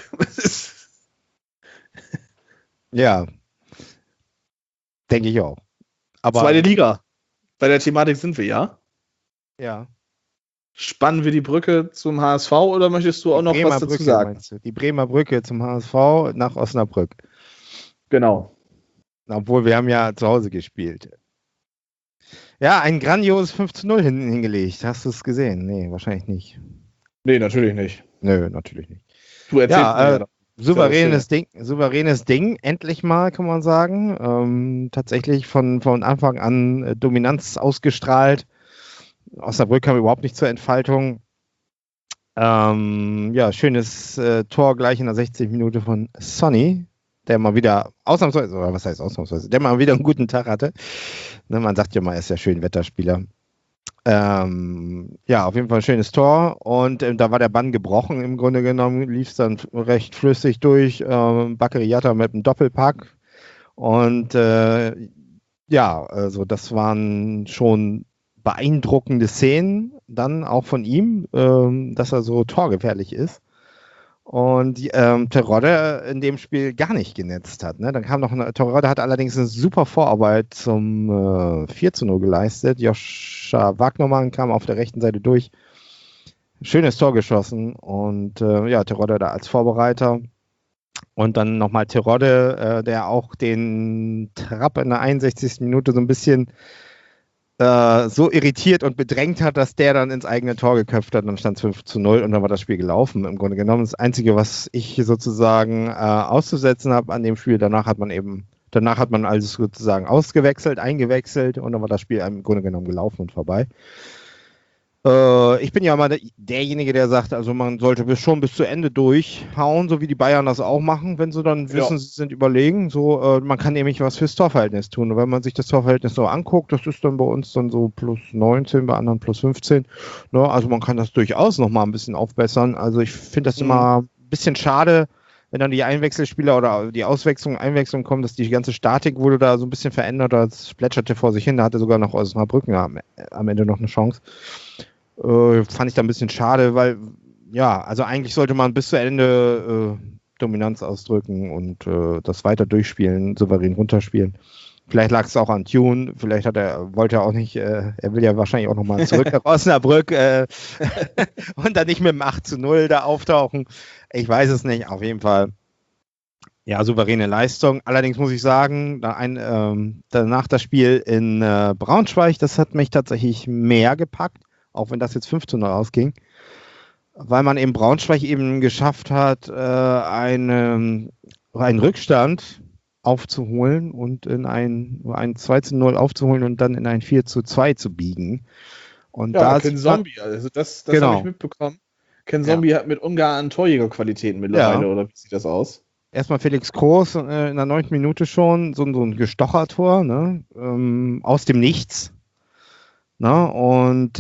Ja, denke ich auch. Aber zweite Liga. Bei der Thematik sind wir, ja? Ja. Spannen wir die Brücke zum HSV oder möchtest du auch noch was dazu sagen? Die Bremer Brücke zum HSV nach Osnabrück. Genau. Obwohl, wir haben ja zu Hause gespielt. Ja, ein grandioses 5:0 hingelegt. Hast du es gesehen? Nee, wahrscheinlich nicht. Nee, natürlich nicht. Nö, natürlich nicht. Du erzählst mir souveränes Ding, endlich mal, kann man sagen. Tatsächlich von Anfang an Dominanz ausgestrahlt. Osnabrück kam überhaupt nicht zur Entfaltung. Ja, schönes Tor gleich in der 60. Minute von Sonny, der mal wieder ausnahmsweise, oder was heißt ausnahmsweise, der mal wieder einen guten Tag hatte. Ne, man sagt ja mal, er ist ja schön Wetterspieler. Ja, auf jeden Fall ein schönes Tor und da war der Bann gebrochen im Grunde genommen, lief es dann recht flüssig durch, Bakary mit einem Doppelpack und ja, also das waren schon beeindruckende Szenen dann auch von ihm, dass er so torgefährlich ist. Und Terodde in dem Spiel gar nicht genetzt hat. Ne? Dann kam noch Terodde hat allerdings eine super Vorarbeit zum 4:0 geleistet. Joscha Wagnermann kam auf der rechten Seite durch. Schönes Tor geschossen und ja, Terodde da als Vorbereiter. Und dann nochmal Terodde, der auch den Trapp in der 61. Minute so ein bisschen so irritiert und bedrängt hat, dass der dann ins eigene Tor geköpft hat. Dann stand es 5:0 und dann war das Spiel gelaufen. Im Grunde genommen das Einzige, was ich sozusagen auszusetzen habe an dem Spiel, danach hat man alles sozusagen eingewechselt und dann war das Spiel im Grunde genommen gelaufen und vorbei. Ich bin ja immer derjenige, der sagt, also man sollte schon bis zu Ende durchhauen, so wie die Bayern das auch machen, wenn sie dann wissen, sie sind überlegen. So, man kann nämlich was fürs Torverhältnis tun. Und wenn man sich das Torverhältnis so anguckt, das ist dann bei uns dann so +19, bei anderen +15. Ne? Also man kann das durchaus nochmal ein bisschen aufbessern. Also ich finde das immer ein bisschen schade, wenn dann die Einwechselspieler oder die Einwechslung kommen, dass die ganze Statik wurde da so ein bisschen verändert, das plätscherte vor sich hin. Da hatte sogar noch Osnabrück am Ende noch eine Chance. Fand ich da ein bisschen schade, weil, ja, also eigentlich sollte man bis zu Ende Dominanz ausdrücken und das weiter durchspielen, souverän runterspielen. Vielleicht lag es auch an Tune, vielleicht wollte er auch nicht, er will ja wahrscheinlich auch nochmal zurück nach Osnabrück und dann nicht mit dem 8:0 da auftauchen. Ich weiß es nicht, auf jeden Fall. Ja, souveräne Leistung. Allerdings muss ich sagen, danach das Spiel in Braunschweig, das hat mich tatsächlich mehr gepackt, auch wenn das jetzt 5:0 ausging, weil man in Braunschweig eben geschafft hat, einen Rückstand aufzuholen und in ein 2:0 aufzuholen und dann in ein 4:2 zu biegen. Und ja, Ken Zombie, also das genau. habe ich mitbekommen. Ken Zombie hat mit Ungarn Torjägerqualitäten mittlerweile, oder wie sieht das aus? Erstmal Felix Groß in der 9. Minute schon, so ein Gestochertor, ne? Aus dem Nichts. Na, und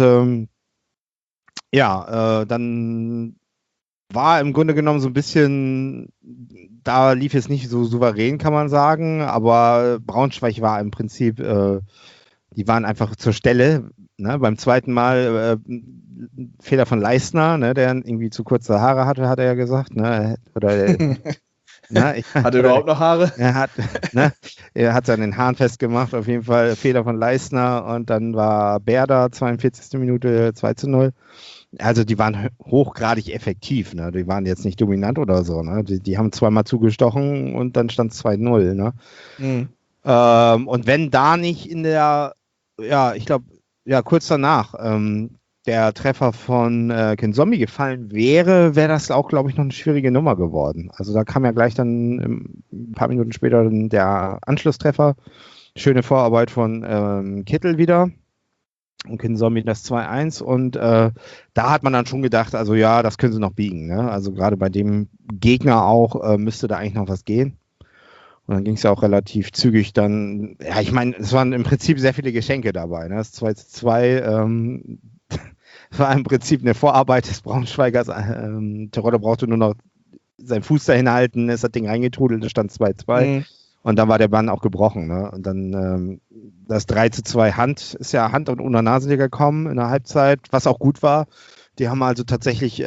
dann war im Grunde genommen so ein bisschen, da lief es nicht so souverän, kann man sagen, aber Braunschweig war im Prinzip, die waren einfach zur Stelle. Ne? Beim zweiten Mal Fehler von Leistner, ne? Der irgendwie zu kurze Haare hatte, hat er ja gesagt. Ne? Oder hat er überhaupt noch Haare? Er hat seinen Haaren festgemacht, auf jeden Fall Fehler von Leistner und dann war Berda, 42. Minute 2:0. Also die waren hochgradig effektiv, ne? Die waren jetzt nicht dominant oder so, ne? Die haben zweimal zugestochen und dann stand es 2:0, ne? Und wenn da nicht ich glaube, kurz danach der Treffer von Ken Zombie gefallen wäre das auch, glaube ich, noch eine schwierige Nummer geworden. Also da kam ja gleich dann ein paar Minuten später der Anschlusstreffer. Schöne Vorarbeit von Kittel wieder. Und Ken Zombie das 2:1. Und da hat man dann schon gedacht, also ja, das können sie noch biegen. Ne? Also gerade bei dem Gegner auch müsste da eigentlich noch was gehen. Und dann ging es ja auch relativ zügig dann, ja, ich meine, es waren im Prinzip sehr viele Geschenke dabei. Ne? Das 2:2 war im Prinzip eine Vorarbeit des Braunschweigers. Terodde brauchte nur noch seinen Fuß dahin halten, ist das Ding reingetrudelt, es stand 2:2. Und dann war der Bann auch gebrochen. Ne? Und dann das 3:2 Hand und unter Nase gekommen in der Halbzeit, was auch gut war. Die haben also tatsächlich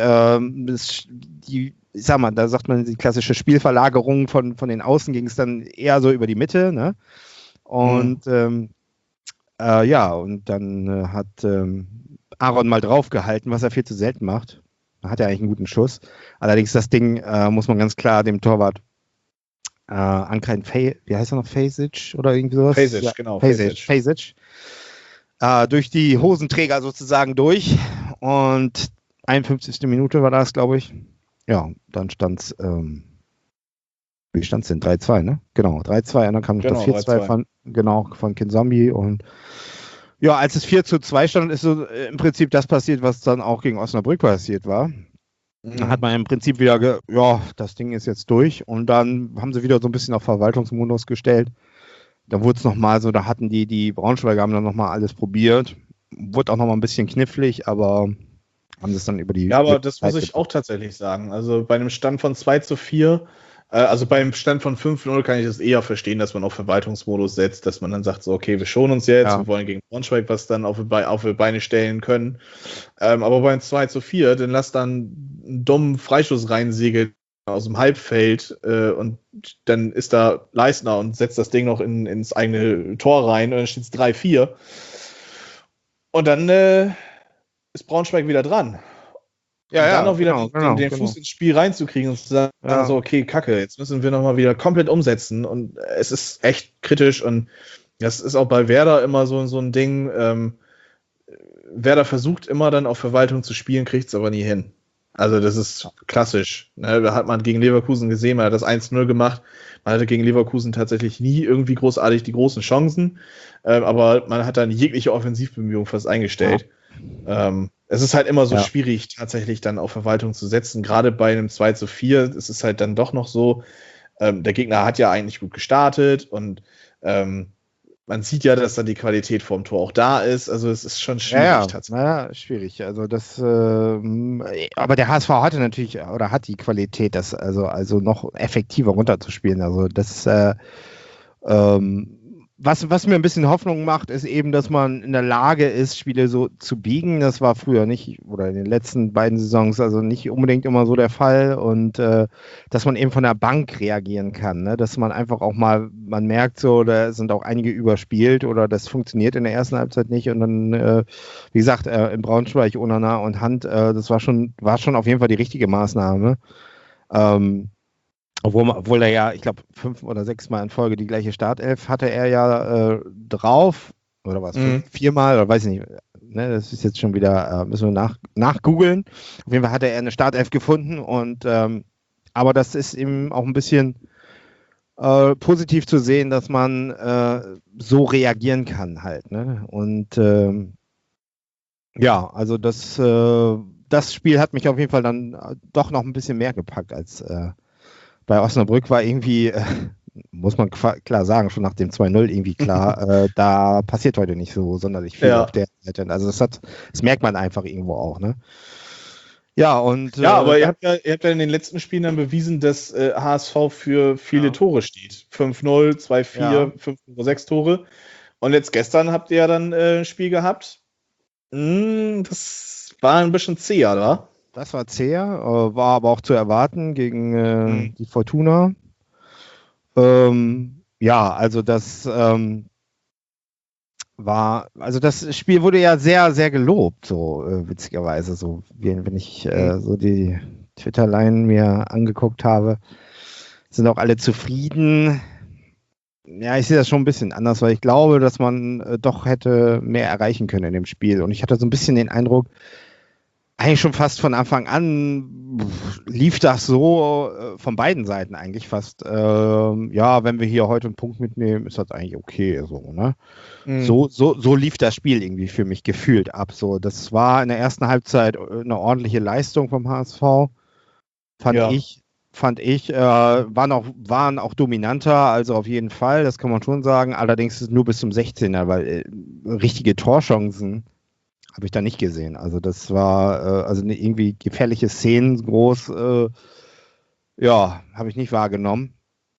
ich sag mal, da sagt man die klassische Spielverlagerung von den Außen, ging es dann eher so über die Mitte. Ne? Und und dann hat Aaron mal draufgehalten, was er viel zu selten macht. Da hat er eigentlich einen guten Schuss. Allerdings das Ding muss man ganz klar dem Torwart ankreiden. Wie heißt er noch? Fasic oder irgendwie sowas? Fasic, ja, genau. Fasic. Durch die Hosenträger sozusagen durch. Und 51. Minute war das, glaube ich. Ja, dann stand es, wie stand es denn? 3:2, ne? Genau, 3:2. Und dann kam noch das 4:2 von Ken Zombie. Und ja, als es 4:2 stand, ist so im Prinzip das passiert, was dann auch gegen Osnabrück passiert war. Dann hat man im Prinzip wieder, ja, das Ding ist jetzt durch. Und dann haben sie wieder so ein bisschen auf Verwaltungsmodus gestellt. Da wurde es nochmal so, da hatten die Braunschweiger haben dann nochmal alles probiert. Wurde auch nochmal ein bisschen knifflig, aber haben sie es dann über die... Ja, aber das muss ich auch tatsächlich sagen. Also bei einem Stand von 2:4, also beim Stand von 5:0 kann ich das eher verstehen, dass man auf Verwaltungsmodus setzt, dass man dann sagt, so, okay, wir schonen uns jetzt, wir wollen gegen Braunschweig was dann auf die Beine stellen können. Aber beim 2:4, dann lass dann einen dummen Freistoß reinsegeln aus dem Halbfeld und dann ist da Leistner und setzt das Ding noch ins eigene Tor rein und dann steht es 3:4. Und dann ist Braunschweig wieder dran. Ja, und dann auch wieder den Fuß ins Spiel reinzukriegen und zu sagen, so, okay, Kacke, jetzt müssen wir nochmal wieder komplett umsetzen. Und es ist echt kritisch und das ist auch bei Werder immer so ein Ding. Werder versucht immer dann auf Verwaltung zu spielen, kriegt es aber nie hin. Also das ist klassisch. Ne? Da hat man gegen Leverkusen gesehen, man hat das 1:0 gemacht. Man hatte gegen Leverkusen tatsächlich nie irgendwie großartig die großen Chancen. Aber man hat dann jegliche Offensivbemühung fast eingestellt. Es ist halt immer so schwierig, tatsächlich dann auf Verwaltung zu setzen. Gerade bei einem 2:4 ist es halt dann doch noch so, der Gegner hat ja eigentlich gut gestartet und man sieht ja, dass dann die Qualität vorm Tor auch da ist. Also es ist schon schwierig tatsächlich. Ja, schwierig. Also das, aber der HSV hatte natürlich, oder hat die Qualität, das also noch effektiver runterzuspielen. Also das, was mir ein bisschen Hoffnung macht, ist eben, dass man in der Lage ist, Spiele so zu biegen. Das war früher nicht, oder in den letzten beiden Saisons, also nicht unbedingt immer so der Fall. Und dass man eben von der Bank reagieren kann. Ne? Dass man einfach auch mal, man merkt so, da sind auch einige überspielt oder das funktioniert in der ersten Halbzeit nicht. Und dann, wie gesagt, in Braunschweig, Onana und Hand, das war schon auf jeden Fall die richtige Maßnahme. Obwohl er ja, ich glaube, 5 oder 6 Mal in Folge die gleiche Startelf hatte er ja drauf. Oder was? 4 Mal? Oder weiß ich nicht. Ne, das ist jetzt schon wieder, müssen wir nachgoogeln. Auf jeden Fall hatte er eine Startelf gefunden. Und aber das ist eben auch ein bisschen positiv zu sehen, dass man so reagieren kann halt. Ne? Und ja, also das Spiel hat mich auf jeden Fall dann doch noch ein bisschen mehr gepackt als bei Osnabrück war irgendwie, muss man klar sagen, schon nach dem 2:0 irgendwie klar, da passiert heute nicht so sonderlich viel auf der Seite. Also das merkt man einfach irgendwo auch, ne? Ja, und aber ihr habt ja in den letzten Spielen dann bewiesen, dass HSV für viele Tore steht. 5:0, 2:4, 5:6 Tore. Und jetzt gestern habt ihr ja dann ein Spiel gehabt. Das war ein bisschen zäher, oder? Das war zäh, war aber auch zu erwarten gegen die Fortuna. Ja, also das das Spiel wurde ja sehr, sehr gelobt, so witzigerweise, so wenn ich so die Twitter-Line mir angeguckt habe, sind auch alle zufrieden. Ja, ich sehe das schon ein bisschen anders, weil ich glaube, dass man doch hätte mehr erreichen können in dem Spiel. Und ich hatte so ein bisschen den Eindruck, eigentlich schon fast von Anfang an lief das so von beiden Seiten eigentlich fast. Ja, wenn wir hier heute einen Punkt mitnehmen, ist das eigentlich okay. So, ne? So lief das Spiel irgendwie für mich gefühlt ab. So, das war in der ersten Halbzeit eine ordentliche Leistung vom HSV. Fand ich, waren auch dominanter, also auf jeden Fall, das kann man schon sagen. Allerdings nur bis zum 16er, weil richtige Torchancen habe ich da nicht gesehen. Also das war irgendwie gefährliche Szenen groß, ja, habe ich nicht wahrgenommen.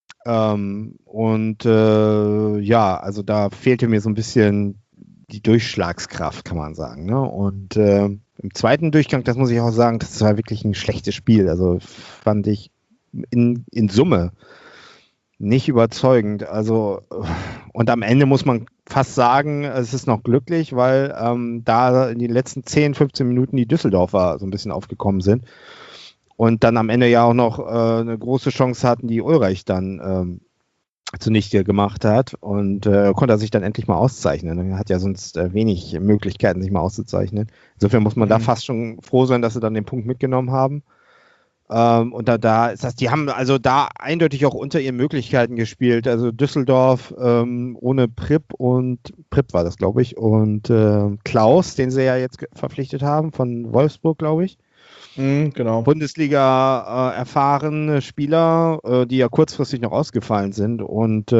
Ja, also da fehlte mir so ein bisschen die Durchschlagskraft, kann man sagen. Ne? Und im zweiten Durchgang, das muss ich auch sagen, das war wirklich ein schlechtes Spiel. Also fand ich in Summe nicht überzeugend. Also, und am Ende muss man fast sagen, es ist noch glücklich, weil da in den letzten 10, 15 Minuten die Düsseldorfer so ein bisschen aufgekommen sind und dann am Ende ja auch noch eine große Chance hatten, die Ulreich dann zunichte gemacht hat und konnte er sich dann endlich mal auszeichnen. Er hat ja sonst wenig Möglichkeiten, sich mal auszuzeichnen. Insofern muss man da fast schon froh sein, dass sie dann den Punkt mitgenommen haben. Und da ist das, die haben also da eindeutig auch unter ihren Möglichkeiten gespielt. Also Düsseldorf ohne Pripp war das, glaube ich, und Klaus, den sie ja jetzt verpflichtet haben von Wolfsburg, glaube ich. Genau. Bundesliga erfahrene Spieler, die ja kurzfristig noch ausgefallen sind. Und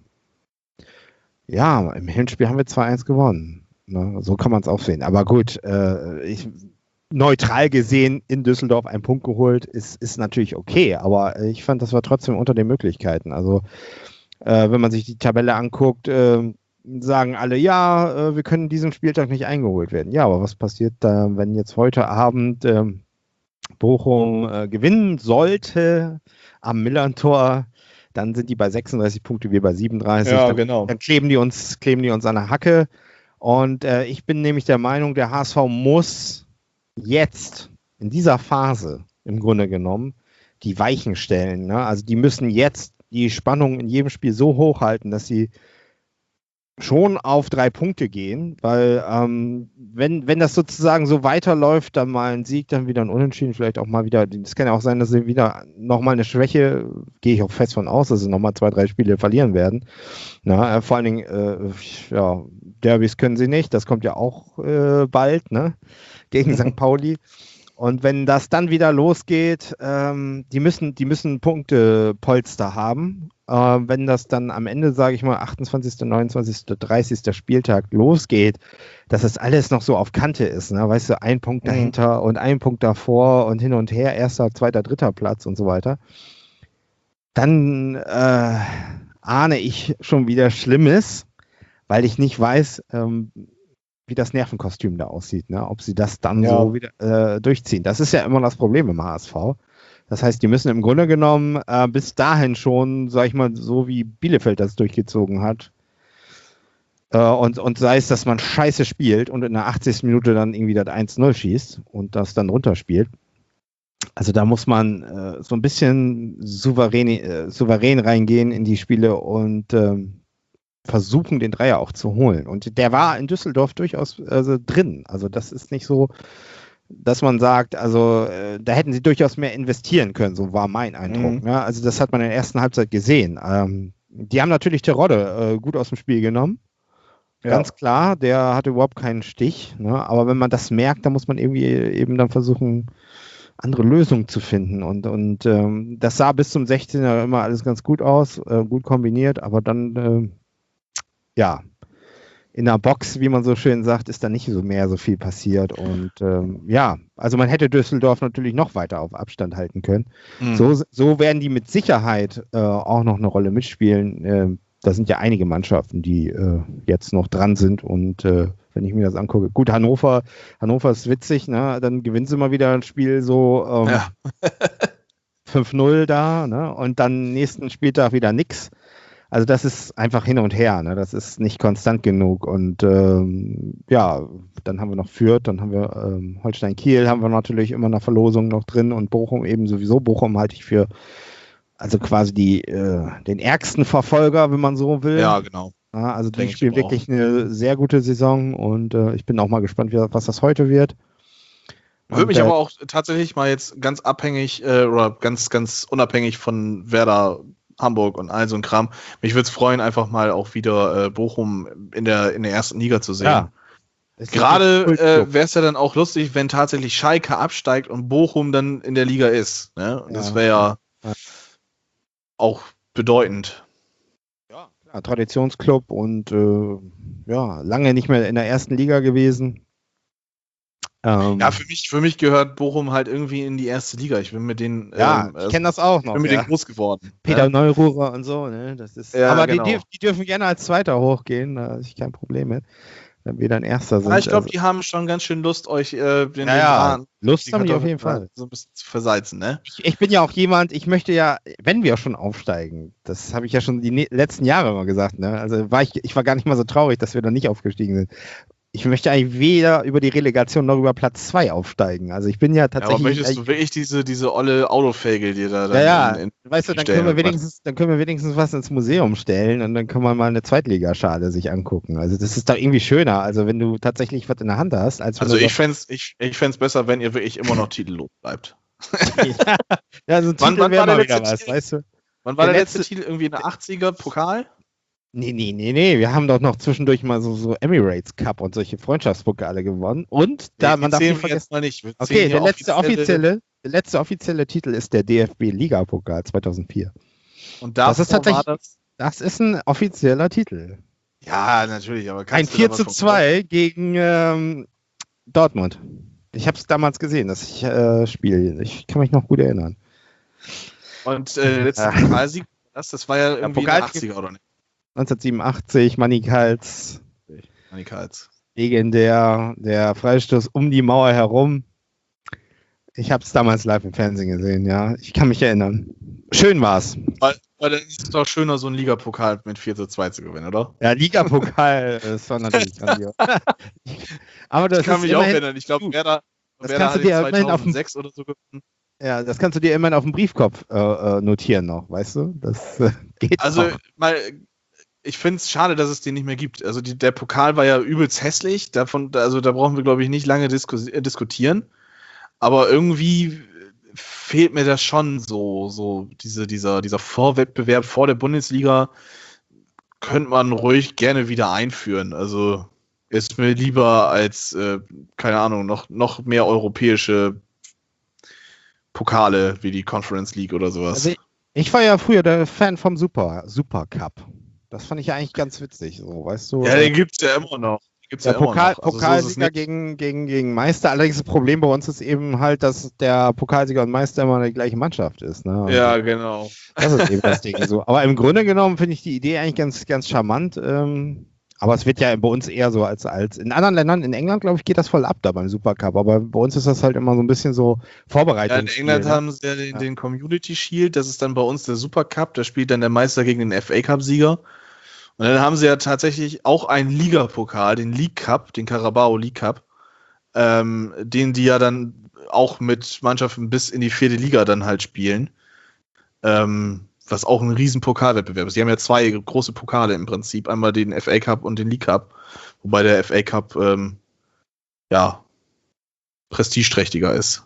ja, im Hinspiel haben wir 2-1 gewonnen. Ne? So kann man es auch sehen. Aber gut, neutral gesehen in Düsseldorf einen Punkt geholt, ist natürlich okay. Aber ich fand, das war trotzdem unter den Möglichkeiten. Also wenn man sich die Tabelle anguckt, sagen alle, ja, wir können diesen Spieltag nicht eingeholt werden. Ja, aber was passiert da, wenn jetzt heute Abend Bochum gewinnen sollte am Millern-Tor, dann sind die bei 36 Punkte, wir bei 37. Ja, dann, genau. Dann kleben die uns an der Hacke. Und ich bin nämlich der Meinung, der HSV muss jetzt in dieser Phase im Grunde genommen die Weichen stellen. Ne? Also die müssen jetzt die Spannung in jedem Spiel so hoch halten, dass sie schon auf 3 Punkte gehen, weil wenn das sozusagen so weiterläuft, dann mal ein Sieg, dann wieder ein Unentschieden, vielleicht auch mal wieder, es kann ja auch sein, dass sie wieder nochmal eine Schwäche, gehe ich auch fest von aus, dass sie nochmal 2, 3 Spiele verlieren werden. Na, vor allen Dingen, ja, Derbys können sie nicht, das kommt ja auch bald, ne, gegen St. Pauli. Und wenn das dann wieder losgeht, die müssen Punktepolster haben. Wenn das dann am Ende, sage ich mal, 28., 29., 30. Spieltag losgeht, dass das alles noch so auf Kante ist. Ne? Weißt du, ein Punkt dahinter und ein Punkt davor und hin und her, 1., 2., 3. Platz und so weiter. Dann ahne ich schon wieder Schlimmes, weil ich nicht weiß, wie das Nervenkostüm da aussieht, ne? Ob sie das dann so wieder durchziehen. Das ist ja immer das Problem im HSV. Das heißt, die müssen im Grunde genommen bis dahin schon, sag ich mal, so wie Bielefeld das durchgezogen hat, und sei es, dass man scheiße spielt und in der 80. Minute dann irgendwie das 1-0 schießt und das dann runterspielt. Also da muss man so ein bisschen souverän reingehen in die Spiele und versuchen, den Dreier auch zu holen. Und der war in Düsseldorf durchaus drin. Also das ist nicht so, dass man sagt, also da hätten sie durchaus mehr investieren können, so war mein Eindruck. Ne? Also das hat man in der ersten Halbzeit gesehen. Die haben natürlich Terodde gut aus dem Spiel genommen. Ja. Ganz klar, der hatte überhaupt keinen Stich. Ne? Aber wenn man das merkt, dann muss man irgendwie eben dann versuchen, andere Lösungen zu finden. Und das sah bis zum 16er immer alles ganz gut aus, gut kombiniert, aber dann ja, in der Box, wie man so schön sagt, ist da nicht so viel passiert. Und ja, also man hätte Düsseldorf natürlich noch weiter auf Abstand halten können. So werden die mit Sicherheit auch noch eine Rolle mitspielen. Da sind ja einige Mannschaften, die jetzt noch dran sind. Und wenn ich mir das angucke, gut, Hannover ist witzig, ne? Dann gewinnen sie mal wieder ein Spiel so 5-0 da, ne? Und dann nächsten Spieltag wieder nix. Also das ist einfach hin und her, ne? Das ist nicht konstant genug. Und ja, dann haben wir noch Fürth, dann haben wir Holstein-Kiel, haben wir natürlich immer eine Verlosung noch drin und Bochum eben sowieso. Bochum halte ich für also quasi den ärgsten Verfolger, wenn man so will. Ja, genau. Ja, also die spielen wirklich eine sehr gute Saison und ich bin auch mal gespannt, was das heute wird. Würde mich aber auch tatsächlich mal jetzt ganz abhängig oder ganz, ganz unabhängig von Werder Hamburg und all so ein Kram. Mich würde es freuen, einfach mal auch wieder Bochum in der ersten Liga zu sehen. Ja. Gerade wäre es ja dann auch lustig, wenn tatsächlich Schalke absteigt und Bochum dann in der Liga ist. Ne? Ja. Das wäre ja auch bedeutend. Ja, klar, Traditionsclub und ja, lange nicht mehr in der ersten Liga gewesen. Ja, für mich gehört Bochum halt irgendwie in die erste Liga. Ich bin mit denen ich kenne das auch noch. Ich bin mit denen groß geworden. Peter Neururer und so, ne? Das ist, aber genau. die dürfen gerne als Zweiter hochgehen, da habe ich kein Problem mit, wenn wir dann Erster sind. Ja, ich glaube, die haben schon ganz schön Lust, euch den Lust haben die auf jeden Fall. So ein bisschen zu versalzen, ne? Ich bin ja auch jemand, ich möchte ja, wenn wir schon aufsteigen, das habe ich ja schon die letzten Jahre immer gesagt, ne? Also ich war gar nicht mal so traurig, dass wir dann nicht aufgestiegen sind. Ich möchte eigentlich weder über die Relegation noch über Platz 2 aufsteigen. Also ich bin ja tatsächlich... aber möchtest du wirklich diese olle Autofägel dir da weißt du, dann können wir wenigstens was ins Museum stellen und dann können wir mal eine Zweitligaschale sich angucken. Also das ist doch irgendwie schöner, also wenn du tatsächlich was in der Hand hast. Als also ich fänd's besser, wenn ihr wirklich immer noch titellos bleibt. ja, so ein Titel wäre mal wieder was, weißt du? Wann war der letzte Titel? Irgendwie in der 80er Pokal? Nee. Wir haben doch noch zwischendurch mal so Emirates Cup und solche Freundschaftspokale gewonnen. Und man darf nicht vergessen. Mal nicht. Okay, der letzte offizielle Titel ist der DFB-Liga-Pokal 2004. Und das ist tatsächlich. Das ist ein offizieller Titel. Ja, natürlich, aber ein 4:2 gegen Dortmund. Ich habe es damals gesehen, das Spiel. Ich kann mich noch gut erinnern. Und letzter Pokalsieg, das war ja irgendwie Pokal 80er, oder nicht? 1987, Manni Kals. Legendär, der Freistoß um die Mauer herum. Ich habe es damals live im Fernsehen gesehen, ja. Ich kann mich erinnern. Schön war's. Weil dann ist es doch schöner, so einen Ligapokal mit 4:2 zu gewinnen, oder? Ja, Ligapokal, das war natürlich grandios. Aber das ich kann mich auch erinnern. Ich glaube, wer da kannst du dir 2006 oder so gewonnen. Ja, das kannst du dir immerhin auf dem Briefkopf notieren noch, weißt du? Das geht also, auch. Ich finde es schade, dass es den nicht mehr gibt. Also der Pokal war ja übelst hässlich. Da brauchen wir, glaube ich, nicht lange diskutieren. Aber irgendwie fehlt mir das schon so dieser Vorwettbewerb vor der Bundesliga könnte man ruhig gerne wieder einführen. Also ist mir lieber als, keine Ahnung, noch mehr europäische Pokale wie die Conference League oder sowas. Also ich war ja früher der Fan vom Super Cup. Das fand ich ja eigentlich ganz witzig, so, weißt du? Ja, den gibt's ja immer noch. Pokalsieger gegen Meister. Allerdings das Problem bei uns ist eben halt, dass der Pokalsieger und Meister immer die gleiche Mannschaft ist. Ne? Ja, genau. Das ist eben das Ding so. Aber im Grunde genommen finde ich die Idee eigentlich ganz, ganz charmant. Aber es wird ja bei uns eher so als in anderen Ländern, in England, glaube ich, geht das voll ab da beim Supercup. Aber bei uns ist das halt immer so ein bisschen so Vorbereitung. Ja, in England haben sie ja den Community Shield, das ist dann bei uns der Supercup, da spielt dann der Meister gegen den FA Cup-Sieger. Und dann haben sie ja tatsächlich auch einen Ligapokal, den League Cup, den Carabao League Cup, den die ja dann auch mit Mannschaften bis in die 4. Liga dann halt spielen. Was auch ein riesen Pokalwettbewerb ist. Die haben ja 2 große Pokale im Prinzip, einmal den FA Cup und den League Cup, wobei der FA Cup prestigeträchtiger ist.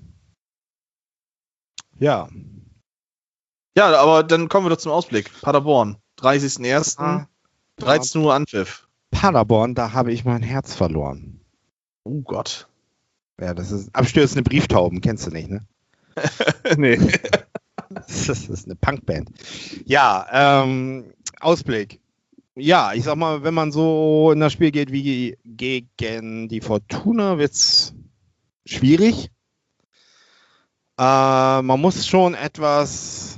Ja. Ja, aber dann kommen wir doch zum Ausblick. Paderborn. 30.01. 13 Uhr Anpfiff. Paderborn, da habe ich mein Herz verloren. Oh Gott. Ja, das ist abstürzende Brieftauben, kennst du nicht, ne? Nee. Das ist eine Punkband. Ja, Ausblick. Ja, ich sag mal, wenn man so in das Spiel geht wie gegen die Fortuna, wird's schwierig. Man muss schon etwas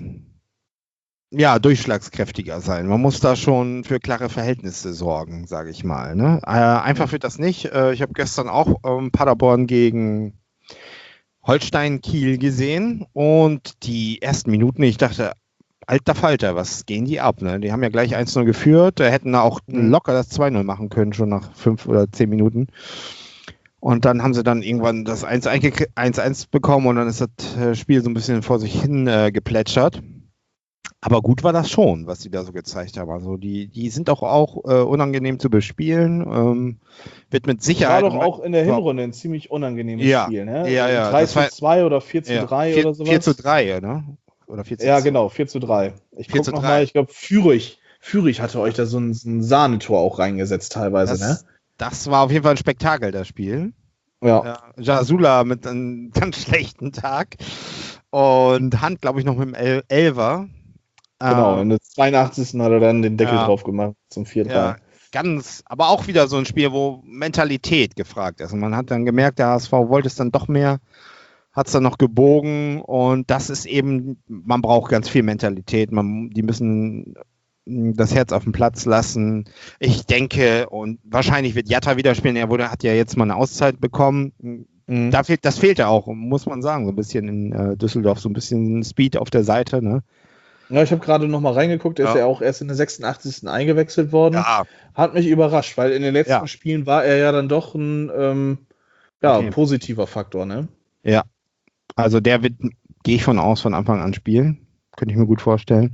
durchschlagskräftiger sein. Man muss da schon für klare Verhältnisse sorgen, sage ich mal. Ne? Einfach wird das nicht. Ich habe gestern auch Paderborn gegen Holstein Kiel gesehen und die ersten Minuten, ich dachte, alter Falter, was gehen die ab? Ne? Die haben ja gleich 1:0 geführt, hätten da auch locker das 2:0 machen können, schon nach 5 oder 10 Minuten. Und dann haben sie dann irgendwann das 1:1 bekommen und dann ist das Spiel so ein bisschen vor sich hin geplätschert. Aber gut war das schon, was sie da so gezeigt haben. Also die sind auch unangenehm zu bespielen. Wird mit Sicherheit. War doch auch in der Hinrunde ein ziemlich unangenehmes Spiel, ne? Ja. 3:2 oder 4:3 oder sowas. 4:3, ne? Oder 4:2. Ja, genau, 4:3. Ich guck nochmal, ich glaube, Führig hatte euch da so ein Sahnetor auch reingesetzt teilweise, ne? Das war auf jeden Fall ein Spektakel, das Spiel. Ja. Jasula mit einem ganz schlechten Tag. Und Hand, glaube ich, noch mit dem Elfer. Genau, in der 82. hat er dann den Deckel drauf gemacht zum 4:3. Ja, aber auch wieder so ein Spiel, wo Mentalität gefragt ist. Und man hat dann gemerkt, der HSV wollte es dann doch mehr, hat es dann noch gebogen und das ist eben, man braucht ganz viel Mentalität. Die müssen das Herz auf den Platz lassen. Ich denke, und wahrscheinlich wird Jatta wieder spielen. Er hat ja jetzt mal eine Auszeit bekommen. Das fehlte auch, muss man sagen, so ein bisschen in Düsseldorf, so ein bisschen Speed auf der Seite, ne? Ja, ich habe gerade noch mal reingeguckt, ist ja auch erst in der 86. eingewechselt worden. Ja. Hat mich überrascht, weil in den letzten Spielen war er ja dann doch ein positiver Faktor, ne? Ja, also der wird, gehe ich von Anfang an spielen. Könnte ich mir gut vorstellen.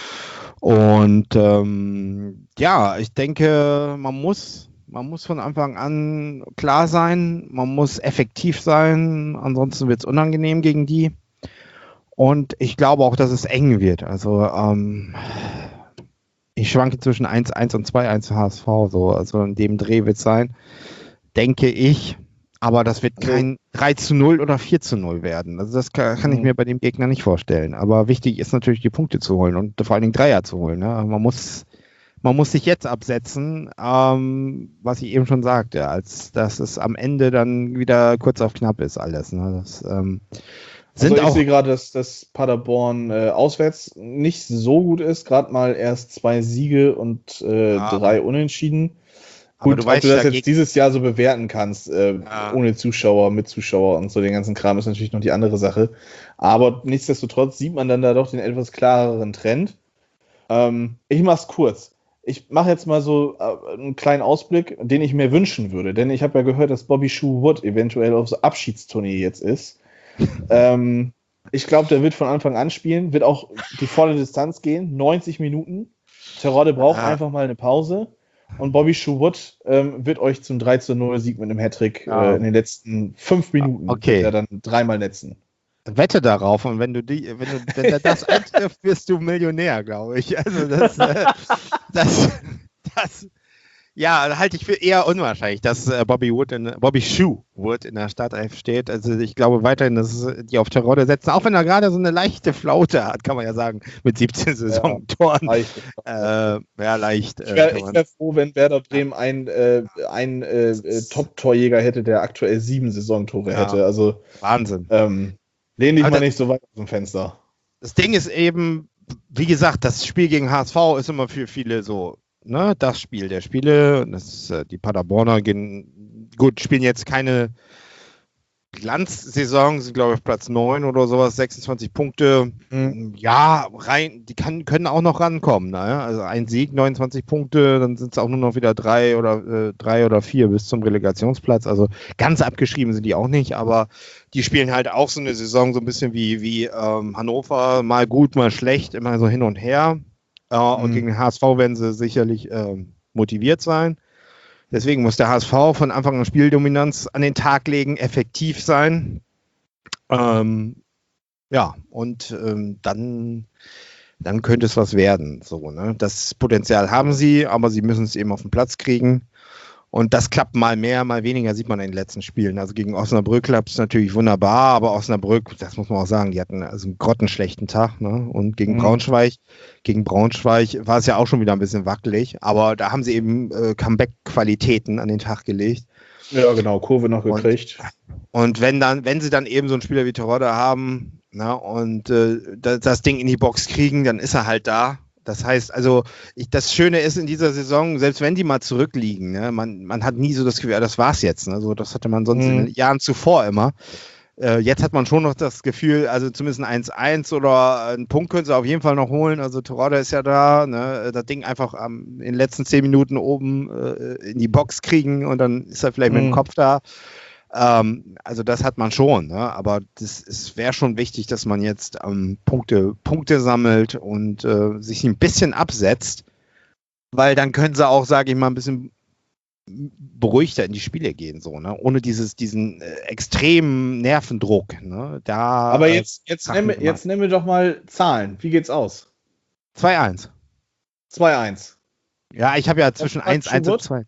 Und ich denke, man muss von Anfang an klar sein, man muss effektiv sein, ansonsten wird es unangenehm gegen die. Und ich glaube auch, dass es eng wird. Also Ich schwanke zwischen 1-1 und 2-1 für HSV, so. Also in dem Dreh wird es sein, denke ich. Aber das wird kein 3-0 oder 4-0 werden. Also das kann ich mir bei dem Gegner nicht vorstellen. Aber wichtig ist natürlich, die Punkte zu holen und vor allen Dingen Dreier zu holen. Ne? Man muss sich jetzt absetzen, was ich eben schon sagte, als dass es am Ende dann wieder kurz auf knapp ist alles. Ne? Das sind ich auch sehe gerade, dass Paderborn auswärts nicht so gut ist. Gerade mal erst 2 Siege und 3 Unentschieden. Aber Gut, du weißt, ob du das ja, jetzt dieses Jahr so bewerten kannst, ohne Zuschauer, mit Zuschauer und so den ganzen Kram, ist natürlich noch die andere Sache. Aber nichtsdestotrotz sieht man dann da doch den etwas klareren Trend. Ich mach's kurz. Ich mache jetzt mal so einen kleinen Ausblick, den ich mir wünschen würde. Denn ich habe ja gehört, dass Bobby Shoe Wood eventuell auf so Abschiedstournee jetzt ist. Ich glaube, der wird von Anfang an spielen, wird auch die volle Distanz gehen, 90 Minuten. Terodde braucht einfach mal eine Pause. Und Bobby Shoe Wood wird euch zum 3-0 Sieg mit einem Hattrick in den letzten 5 Minuten wird er dann 3-mal netzen. Wette darauf, und wenn du das eintrifft, wirst du Millionär, glaube ich. Also das ja, halte ich für eher unwahrscheinlich, dass Bobby Shoe Wood in der Startelf steht. Also ich glaube weiterhin, dass die auf Terodde setzen, auch wenn er gerade so eine leichte Flaute hat, kann man ja sagen, mit 17 Saisontoren. Ja, leicht. Ich wäre froh, wenn Werder Bremen einen Top-Torjäger hätte, der aktuell 7 Saisontore hätte. Also Wahnsinn. Lehn dich mal nicht so weit aus dem Fenster. Das Ding ist eben, wie gesagt, das Spiel gegen HSV ist immer für viele so, ne, das Spiel der Spiele. Die Paderborner spielen jetzt keine Glanzsaison, sind glaube ich auf Platz 9 oder sowas, 26 Punkte. Ja, die können auch noch rankommen. Ne? Also ein Sieg, 29 Punkte, dann sind es auch nur noch wieder 3 oder 4 bis zum Relegationsplatz. Also ganz abgeschrieben sind die auch nicht, aber die spielen halt auch so eine Saison so ein bisschen wie Hannover, mal gut, mal schlecht, immer so hin und her. Und gegen den HSV werden sie sicherlich motiviert sein. Deswegen muss der HSV von Anfang an Spieldominanz an den Tag legen, effektiv sein. Dann könnte es was werden. So, ne? Das Potenzial haben sie, aber sie müssen es eben auf den Platz kriegen. Und das klappt mal mehr, mal weniger, sieht man in den letzten Spielen. Also gegen Osnabrück klappt es natürlich wunderbar, aber Osnabrück, das muss man auch sagen, die hatten also einen grottenschlechten Tag. Ne? Und gegen Braunschweig war es ja auch schon wieder ein bisschen wackelig, aber da haben sie eben Comeback-Qualitäten an den Tag gelegt. Ja, genau, Kurve noch gekriegt. Und wenn sie dann eben so einen Spieler wie Terodde haben, na, und das Ding in die Box kriegen, dann ist er halt da. Das heißt, also das Schöne ist in dieser Saison, selbst wenn die mal zurückliegen, ne, man hat nie so das Gefühl, das war's jetzt. Ne? Also das hatte man sonst in den Jahren zuvor immer. Jetzt hat man schon noch das Gefühl, also zumindest ein 1-1 oder einen Punkt können sie auf jeden Fall noch holen. Also Terodde ist ja da, ne? Das Ding einfach in den letzten 10 Minuten oben in die Box kriegen und dann ist er vielleicht mit dem Kopf da. Also das hat man schon, ne? Aber es wäre schon wichtig, dass man jetzt Punkte sammelt und sich ein bisschen absetzt, weil dann können sie auch, sage ich mal, ein bisschen beruhigter in die Spiele gehen, so, ne? Ohne diesen extremen Nervendruck. Ne? Aber jetzt nehmen wir doch mal Zahlen. Wie geht's aus? 2-1. 2-1. Ja, ich habe ja zwischen 1-1 und 2.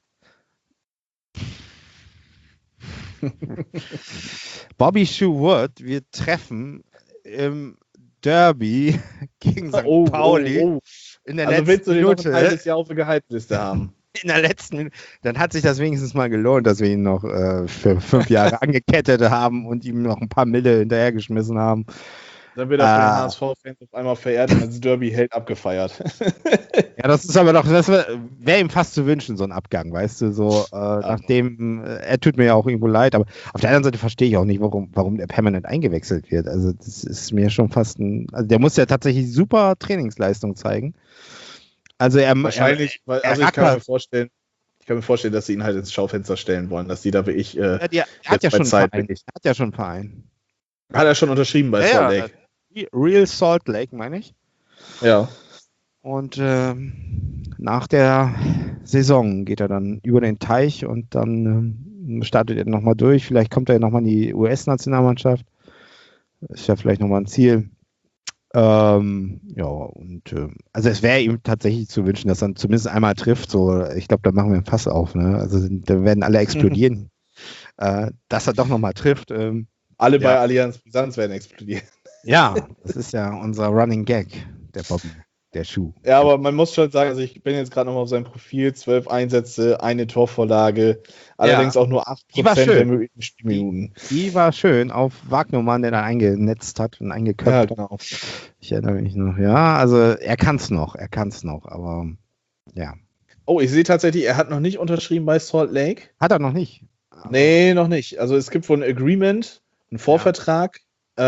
Bobby Shoe Wood, wir treffen im Derby gegen St. Pauli in der letzten Minute. Noch ein halbes Jahr auf der Gehaltsliste haben. In der letzten Minute. Dann hat sich das wenigstens mal gelohnt, dass wir ihn noch für 5 Jahre angekettet haben und ihm noch ein paar Mille hinterhergeschmissen haben. Dann wird er von den HSV-Fans auf einmal verehrt und als Derby-Held abgefeiert. Ja, das ist aber doch, das wäre ihm fast zu wünschen, so ein Abgang, weißt du, so, nachdem, er tut mir ja auch irgendwo leid, aber auf der anderen Seite verstehe ich auch nicht, warum der permanent eingewechselt wird. Also, das ist mir schon fast also der muss ja tatsächlich super Trainingsleistung zeigen. Also, wahrscheinlich, ich kann mir vorstellen, dass sie ihn halt ins Schaufenster stellen wollen, dass die da wie ich. Er hat ja schon einen Verein. Hat er schon unterschrieben bei Salt Lake? Real Salt Lake, meine ich. Ja. Und nach der Saison geht er dann über den Teich und dann startet er nochmal durch. Vielleicht kommt er nochmal in die US-Nationalmannschaft. Ist ja vielleicht nochmal ein Ziel. Ja, und also es wäre ihm tatsächlich zu wünschen, dass er zumindest einmal trifft. So, ich glaube, da machen wir ein Fass auf. Ne? Also da werden alle explodieren, dass er doch nochmal trifft. Alle Ja. bei Allianz Brisanz werden explodieren. Ja, das ist ja unser Running Gag, der Bobby, der Schuh. Ja, aber man muss schon sagen, also ich bin jetzt gerade nochmal auf seinem Profil, 12 Einsätze, eine Torvorlage, allerdings auch nur 8% der möglichen Spielminuten. Die war schön auf Wagnermann, der da eingenetzt hat und eingeköpft. Ja, genau. Ich erinnere mich noch. Ja, also er kann es noch, aber ja. Oh, ich sehe tatsächlich, er hat noch nicht unterschrieben bei Salt Lake. Hat er noch nicht? Nee, noch nicht. Also es gibt wohl ein Agreement, einen Vorvertrag,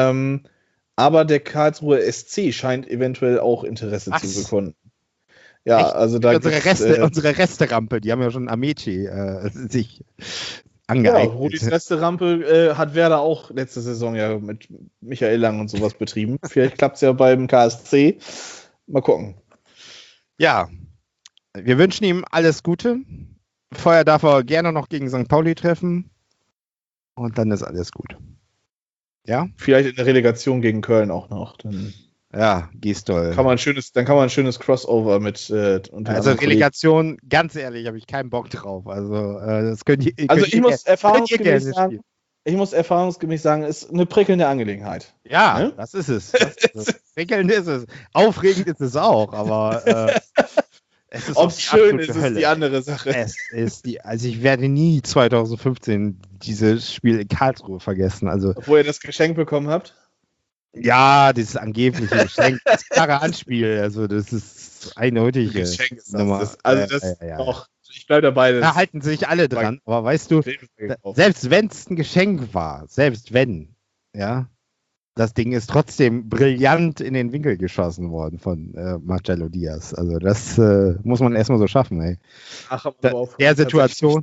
aber der Karlsruher SC scheint eventuell auch Interesse zu bekunden. Ja, echt? also da unsere Resterampe, die haben ja schon Amici sich angeeignet. Ja, Rudis Resterampe hat Werder auch letzte Saison ja mit Michael Lang und sowas betrieben. Vielleicht klappt es ja beim KSC. Mal gucken. Ja, wir wünschen ihm alles Gute. Vorher darf er gerne noch gegen St. Pauli treffen. Und dann ist alles gut. Ja? Vielleicht in der Relegation gegen Köln auch noch. Dann ja, Gistol. dann kann man ein schönes Crossover mit also Relegation, ganz ehrlich, habe ich keinen Bock drauf. Also das könnt ihr. Ich muss erfahrungsgemäß sagen, ist eine prickelnde Angelegenheit. Ja, ne? Das ist es. Prickelnd ist es. Aufregend ist es auch, aber ob es schön ist, ist die andere Sache. Also ich werde nie 2015 dieses Spiel in Karlsruhe vergessen. Also, obwohl ihr das Geschenk bekommen habt? Ja, dieses angebliche Geschenk, das klare Anspiel, also das ist eindeutig. Geschenk ist das. Auch, ich bleibe dabei. Da halten sich alle dran, aber weißt du, selbst wenn es ein Geschenk war, selbst wenn, ja, das Ding ist trotzdem brillant in den Winkel geschossen worden von Marcelo Diaz. Also das muss man erstmal so schaffen, ey. Der Situation.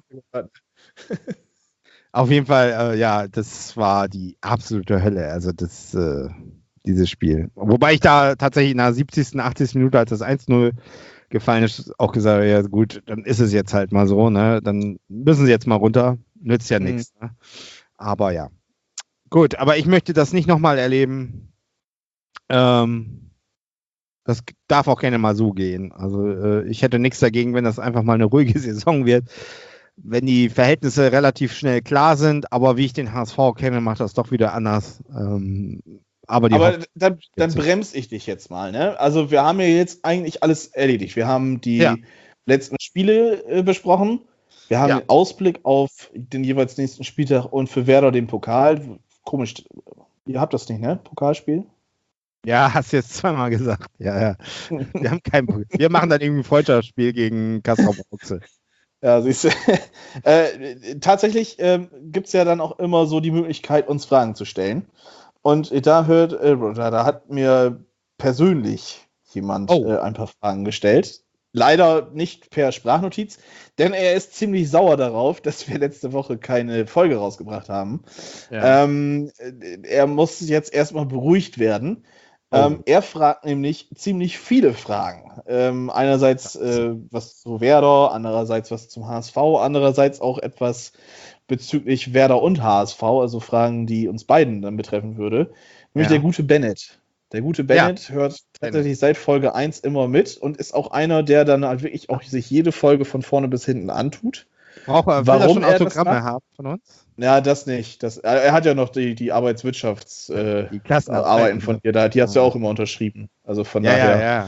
Auf jeden Fall, ja, das war die absolute Hölle. Also dieses Spiel. Wobei ich da tatsächlich in der 70., 80. Minute, als das 1-0 gefallen ist, auch gesagt habe, ja gut, dann ist es jetzt halt mal so, ne? Dann müssen sie jetzt mal runter. Nützt ja nichts. Ne? Aber ja. Gut, aber ich möchte das nicht nochmal erleben. Das darf auch gerne mal so gehen. Also ich hätte nichts dagegen, wenn das einfach mal eine ruhige Saison wird. Wenn die Verhältnisse relativ schnell klar sind, aber wie ich den HSV kenne, macht das doch wieder anders. Aber dann bremse ich dich jetzt mal. Ne? Also wir haben ja jetzt eigentlich alles erledigt. Wir haben die letzten Spiele besprochen. Wir haben den Ausblick auf den jeweils nächsten Spieltag und für Werder den Pokal. Komisch, ihr habt das nicht, ne? Pokalspiel? Ja, hast du jetzt zweimal gesagt. Ja. Wir haben kein Pokal. Wir machen dann irgendwie ein Freundschaftsspiel gegen Kassel-Brauxel. Ja, siehst du. Tatsächlich gibt es ja dann auch immer so die Möglichkeit, uns Fragen zu stellen. Und da hat mir persönlich jemand ein paar Fragen gestellt. Leider nicht per Sprachnotiz, denn er ist ziemlich sauer darauf, dass wir letzte Woche keine Folge rausgebracht haben. Ja. Er muss jetzt erstmal beruhigt werden. Er fragt nämlich ziemlich viele Fragen. Einerseits was zu Werder, andererseits was zum HSV, andererseits auch etwas bezüglich Werder und HSV, also Fragen, die uns beiden dann betreffen würde. Nämlich der gute Bennett. Der gute Bennett hört tatsächlich seit Folge 1 immer mit und ist auch einer, der dann halt wirklich auch sich jede Folge von vorne bis hinten antut. Warum er Autogramme haben von uns? Ja, das nicht. Er hat ja noch die Arbeitswirtschafts- Arbeiten von dir da, die hast du ja auch immer unterschrieben. Also von daher.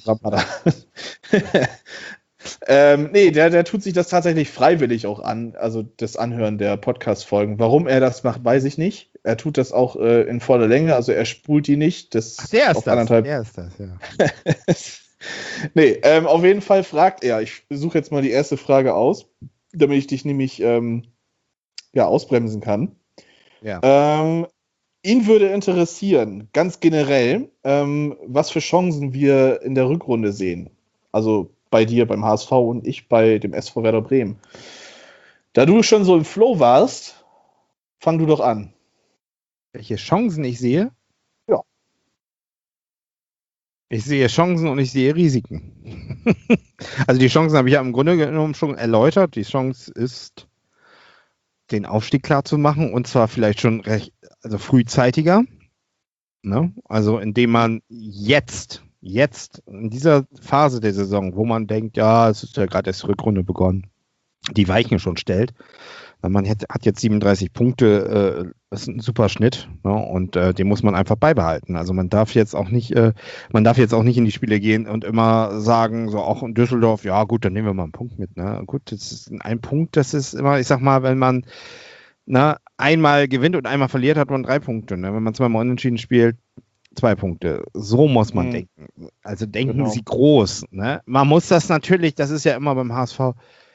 Nee, der tut sich das tatsächlich freiwillig auch an, also das Anhören der Podcast-Folgen. Warum er das macht, weiß ich nicht. Er tut das auch in voller Länge, also er spult die nicht. Der ist das, ja. Nee, auf jeden Fall fragt er, ich suche jetzt mal die erste Frage aus, damit ich dich nämlich ausbremsen kann. Ja. Ihn würde interessieren, ganz generell, was für Chancen wir in der Rückrunde sehen. Also bei dir beim HSV und ich bei dem SV Werder Bremen. Da du schon so im Flow warst, fang du doch an. Welche Chancen ich sehe? Ja. Ich sehe Chancen und ich sehe Risiken. Also die Chancen habe ich ja im Grunde genommen schon erläutert. Die Chance ist, den Aufstieg klar zu machen und zwar vielleicht schon recht frühzeitiger. Ne? Also indem man jetzt in dieser Phase der Saison, wo man denkt, ja, es ist ja gerade erst Rückrunde begonnen, die Weichen schon stellt. Man hat jetzt 37 Punkte, das ist ein super Schnitt, ne? Und den muss man einfach beibehalten. Also man darf jetzt auch nicht in die Spiele gehen und immer sagen, so auch in Düsseldorf, ja gut, dann nehmen wir mal einen Punkt mit. Ne? Gut, das ist ein Punkt, das ist immer, ich sag mal, wenn man einmal gewinnt und einmal verliert, hat man 3 Punkte. Ne? Wenn man zweimal unentschieden spielt, 2 Punkte. So muss man denken. Also denken Sie groß. Ne? Man muss das natürlich, das ist ja immer beim HSV,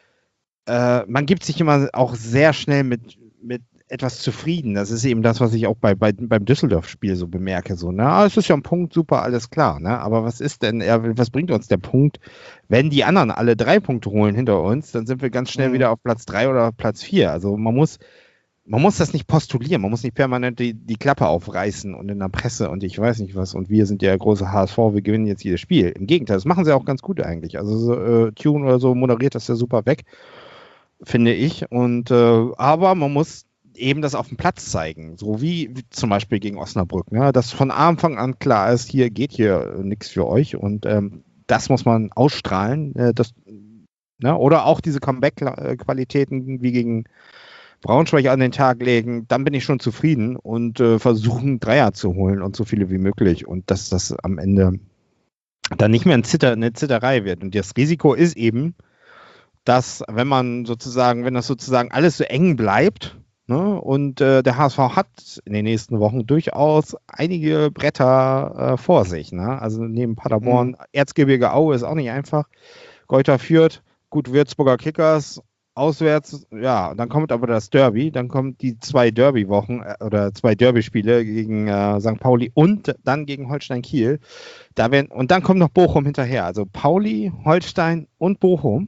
man gibt sich immer auch sehr schnell mit etwas zufrieden. Das ist eben das, was ich auch beim Düsseldorf-Spiel so bemerke. So, es ist ja ein Punkt, super, alles klar. Ne? Aber was ist denn, was bringt uns der Punkt, wenn die anderen alle 3 Punkte holen hinter uns, dann sind wir ganz schnell wieder auf Platz 3 oder Platz 4. Also man muss das nicht postulieren, man muss nicht permanent die Klappe aufreißen und in der Presse und ich weiß nicht was und wir sind ja große HSV, wir gewinnen jetzt jedes Spiel. Im Gegenteil, das machen sie auch ganz gut eigentlich. Also Tune oder so moderiert das ja super weg, finde ich. Und aber man muss eben das auf dem Platz zeigen, so wie zum Beispiel gegen Osnabrück, ne? Dass von Anfang an klar ist, hier geht hier nichts für euch und das muss man ausstrahlen. Oder auch diese Comeback-Qualitäten wie gegen Braunschweig an den Tag legen, dann bin ich schon zufrieden und versuchen Dreier zu holen und so viele wie möglich und dass das am Ende dann nicht mehr eine Zitterei wird. Und das Risiko ist eben, dass wenn das sozusagen alles so eng bleibt, ne, und der HSV hat in den nächsten Wochen durchaus einige Bretter vor sich. Ne? Also neben Paderborn, Erzgebirge Aue ist auch nicht einfach, Greuther Fürth, gut, Würzburger Kickers, auswärts, ja, dann kommt aber das Derby, dann kommen die 2 Derby-Wochen oder 2 Derby-Spiele gegen St. Pauli und dann gegen Holstein Kiel. Und dann kommt noch Bochum hinterher. Also Pauli, Holstein und Bochum.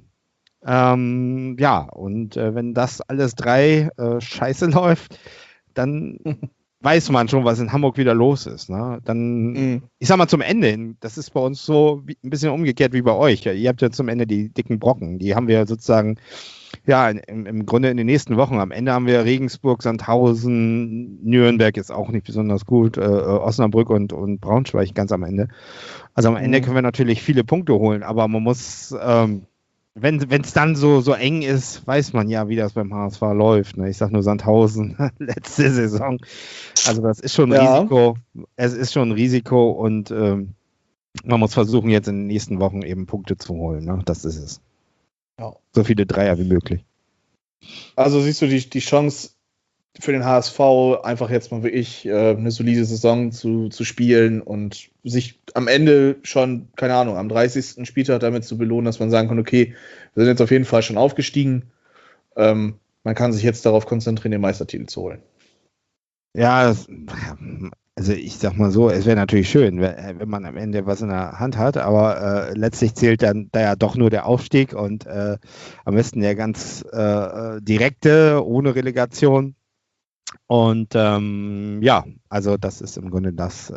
Und wenn das alles 3 scheiße läuft, dann weiß man schon, was in Hamburg wieder los ist. Ne? Dann, ich sag mal zum Ende hin, das ist bei uns so ein bisschen umgekehrt wie bei euch. Ihr habt ja zum Ende die dicken Brocken. Die haben wir sozusagen, ja, im Grunde in den nächsten Wochen. Am Ende haben wir Regensburg, Sandhausen, Nürnberg ist auch nicht besonders gut, Osnabrück und Braunschweig ganz am Ende. Also am Ende können wir natürlich viele Punkte holen, aber man muss, wenn es dann so eng ist, weiß man ja, wie das beim HSV läuft. Ne? Ich sag nur Sandhausen, letzte Saison. Also das ist schon ein Risiko. Es ist schon ein Risiko und man muss versuchen, jetzt in den nächsten Wochen eben Punkte zu holen. Ne? Das ist es. Ja. So viele Dreier wie möglich. Also siehst du die Chance für den HSV, einfach jetzt mal wirklich eine solide Saison zu spielen und sich am Ende schon, keine Ahnung, am 30. Spieltag damit zu belohnen, dass man sagen kann, okay, wir sind jetzt auf jeden Fall schon aufgestiegen. Man kann sich jetzt darauf konzentrieren, den Meistertitel zu holen. Ja, also ich sag mal so, es wäre natürlich schön, wenn man am Ende was in der Hand hat, aber letztlich zählt dann da ja doch nur der Aufstieg und am besten der ganz direkte, ohne Relegation. Und also das ist im Grunde das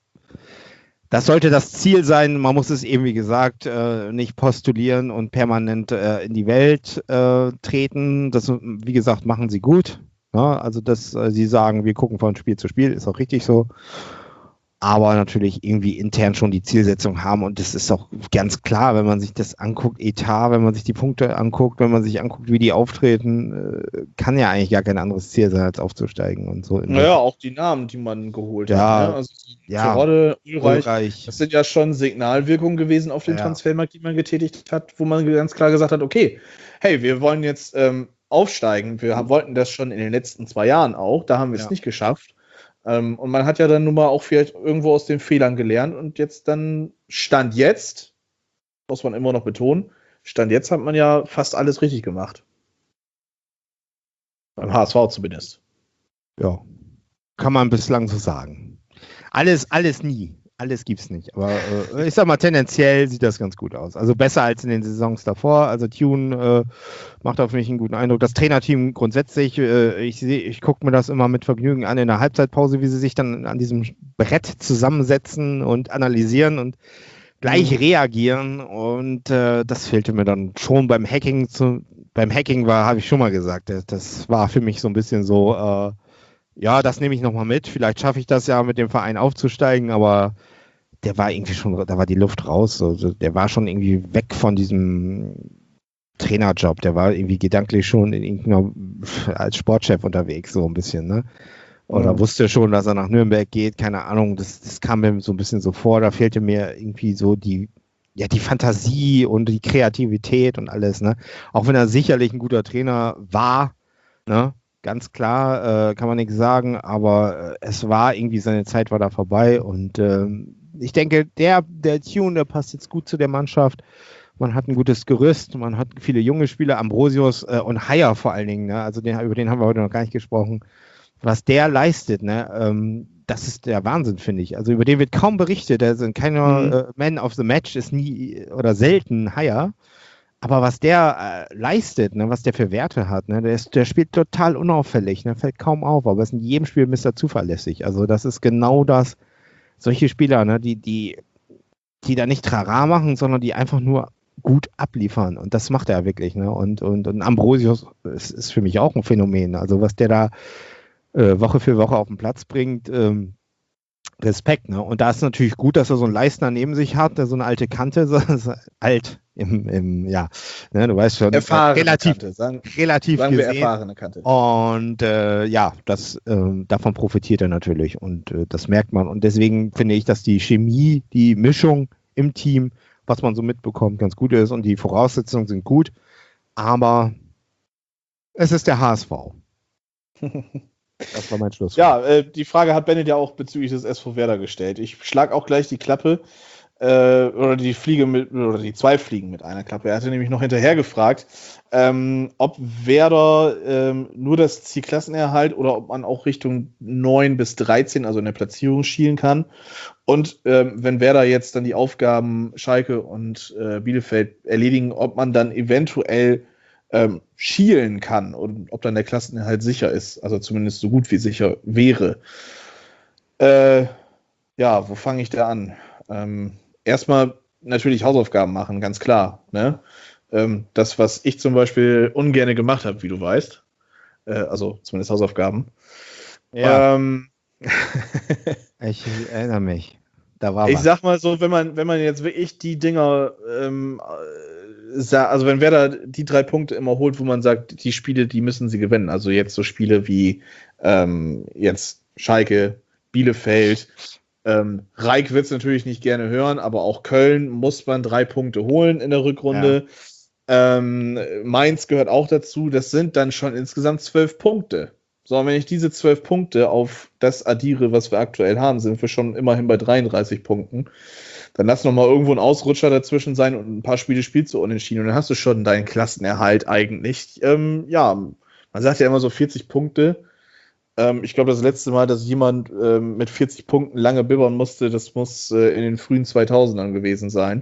sollte das Ziel sein. Man muss es eben, wie gesagt, nicht postulieren und permanent in die Welt treten. Das, wie gesagt, machen sie gut. Ja, also, dass sie sagen, wir gucken von Spiel zu Spiel, ist auch richtig so. Aber natürlich irgendwie intern schon die Zielsetzung haben. Und das ist auch ganz klar, wenn man sich das anguckt, Etat, wenn man sich die Punkte anguckt, wenn man sich anguckt, wie die auftreten, kann ja eigentlich gar kein anderes Ziel sein, als aufzusteigen und so. Naja, auch die Namen, die man geholt hat. Ne? Also Terodde, Ulreich, das sind ja schon Signalwirkungen gewesen auf den Transfermarkt, die man getätigt hat, wo man ganz klar gesagt hat, okay, hey, wir wollen jetzt aufsteigen. Wir wollten das schon in den letzten 2 Jahren auch, da haben wir es nicht geschafft. Und man hat ja dann nun mal auch vielleicht irgendwo aus den Fehlern gelernt und jetzt dann, Stand jetzt, muss man immer noch betonen, Stand jetzt hat man ja fast alles richtig gemacht. Beim HSV zumindest. Ja, kann man bislang so sagen. Alles nie. Alles gibt's nicht. Aber ich sag mal, tendenziell sieht das ganz gut aus. Also besser als in den Saisons davor. Also Tune macht auf mich einen guten Eindruck. Das Trainerteam grundsätzlich, ich gucke mir das immer mit Vergnügen an in der Halbzeitpause, wie sie sich dann an diesem Brett zusammensetzen und analysieren und gleich reagieren. Und das fehlte mir dann schon beim Hacking. Beim Hacking habe ich schon mal gesagt, das war für mich so ein bisschen so, ja, das nehme ich nochmal mit. Vielleicht schaffe ich das ja mit dem Verein aufzusteigen, aber der war irgendwie schon, da war die Luft raus. Also der war schon irgendwie weg von diesem Trainerjob. Der war irgendwie gedanklich schon in irgendeiner, als Sportchef unterwegs, so ein bisschen, ne? Oder wusste schon, dass er nach Nürnberg geht, keine Ahnung, das kam mir so ein bisschen so vor, da fehlte mir irgendwie so die Fantasie und die Kreativität und alles, ne? Auch wenn er sicherlich ein guter Trainer war, ne? Ganz klar, kann man nichts sagen, aber es war irgendwie, seine Zeit war da vorbei und ich denke, der Tune, der passt jetzt gut zu der Mannschaft. Man hat ein gutes Gerüst, man hat viele junge Spieler, Ambrosius und Haier vor allen Dingen, ne? Also über den haben wir heute noch gar nicht gesprochen. Was der leistet, ne, das ist der Wahnsinn, finde ich. Also über den wird kaum berichtet. Der sind keiner Man of the Match, ist nie oder selten Haier. Aber was der leistet, ne, was der für Werte hat, ne, der spielt total unauffällig, ne, fällt kaum auf, aber ist in jedem Spiel Mr. Zuverlässig. Also das ist genau das, solche Spieler, ne, die da nicht Trara machen, sondern die einfach nur gut abliefern. Und das macht er wirklich. Ne? Und Ambrosius ist für mich auch ein Phänomen. Also was der da Woche für Woche auf den Platz bringt, Respekt. Ne? Und da ist natürlich gut, dass er so einen Leistner neben sich hat, der so eine alte Kante, so alt ne, du weißt schon, relativ sagen gesehen. wir erfahrene Kante. Und davon profitiert er natürlich und das merkt man. Und deswegen finde ich, dass die Chemie, die Mischung im Team, was man so mitbekommt, ganz gut ist und die Voraussetzungen sind gut. Aber es ist der HSV. Das war mein Schluss. Ja, die Frage hat Bennett ja auch bezüglich des SV Werder gestellt. Ich schlage auch gleich die Klappe oder die zwei Fliegen mit einer Klappe. Er hatte nämlich noch hinterher gefragt, ob Werder nur das Ziel Klassenerhalt oder ob man auch Richtung 9 bis 13, also in der Platzierung, schielen kann. Und wenn Werder jetzt dann die Aufgaben Schalke und Bielefeld erledigen, ob man dann eventuell schielen kann und ob dann der Klassenerhalt sicher ist, also zumindest so gut wie sicher wäre. Wo fange ich da an? Erstmal natürlich Hausaufgaben machen, ganz klar. Ne? Das, was ich zum Beispiel ungerne gemacht habe, wie du weißt. Also zumindest Hausaufgaben. Ja. Ich erinnere mich. Ich sag mal so, wenn man jetzt wirklich die Dinger also wenn Werder die 3 Punkte immer holt, wo man sagt, die Spiele, die müssen sie gewinnen. Also jetzt so Spiele wie jetzt Schalke, Bielefeld, Reik wird es natürlich nicht gerne hören, aber auch Köln muss man 3 Punkte holen in der Rückrunde. Ja. Mainz gehört auch dazu. Das sind dann schon insgesamt 12 Punkte. So, und wenn ich diese 12 Punkte auf das addiere, was wir aktuell haben, sind wir schon immerhin bei 33 Punkten. Dann lass noch mal irgendwo ein Ausrutscher dazwischen sein und ein paar Spiele spielst du unentschieden und dann hast du schon deinen Klassenerhalt eigentlich. Man sagt ja immer so 40 Punkte. Ich glaube, das letzte Mal, dass jemand mit 40 Punkten lange bibbern musste, das muss in den frühen 2000ern gewesen sein.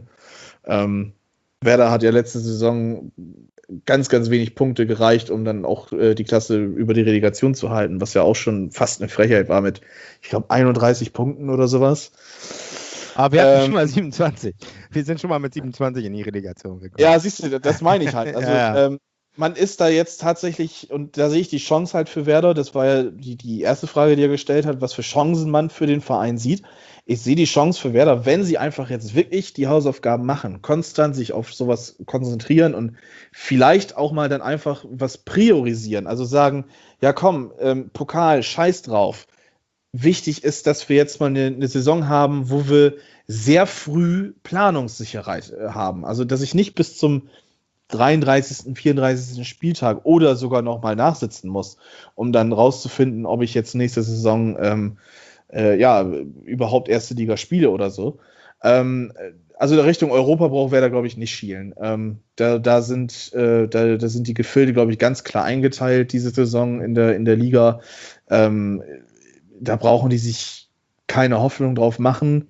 Werder hat ja letzte Saison ganz, ganz wenig Punkte gereicht, um dann auch die Klasse über die Relegation zu halten, was ja auch schon fast eine Frechheit war mit, ich glaube, 31 Punkten oder sowas. Aber wir hatten schon mal 27. Wir sind schon mal mit 27 in die Relegation gekommen. Ja, siehst du, das meine ich halt. Also man ist da jetzt tatsächlich, und da sehe ich die Chance halt für Werder, das war ja die erste Frage, die er gestellt hat, was für Chancen man für den Verein sieht. Ich sehe die Chance für Werder, wenn sie einfach jetzt wirklich die Hausaufgaben machen, konstant sich auf sowas konzentrieren und vielleicht auch mal dann einfach was priorisieren. Also sagen, ja komm, Pokal, scheiß drauf. Wichtig ist, dass wir jetzt mal eine Saison haben, wo wir sehr früh Planungssicherheit haben. Also, dass ich nicht bis zum 33., 34. Spieltag oder sogar nochmal nachsitzen muss, um dann rauszufinden, ob ich jetzt nächste Saison überhaupt erste Liga spiele oder so. Also in Richtung Europa braucht Werder, glaube ich, nicht schielen. Da sind die Gefilde, glaube ich, ganz klar eingeteilt diese Saison in der Liga. Da brauchen die sich keine Hoffnung drauf machen.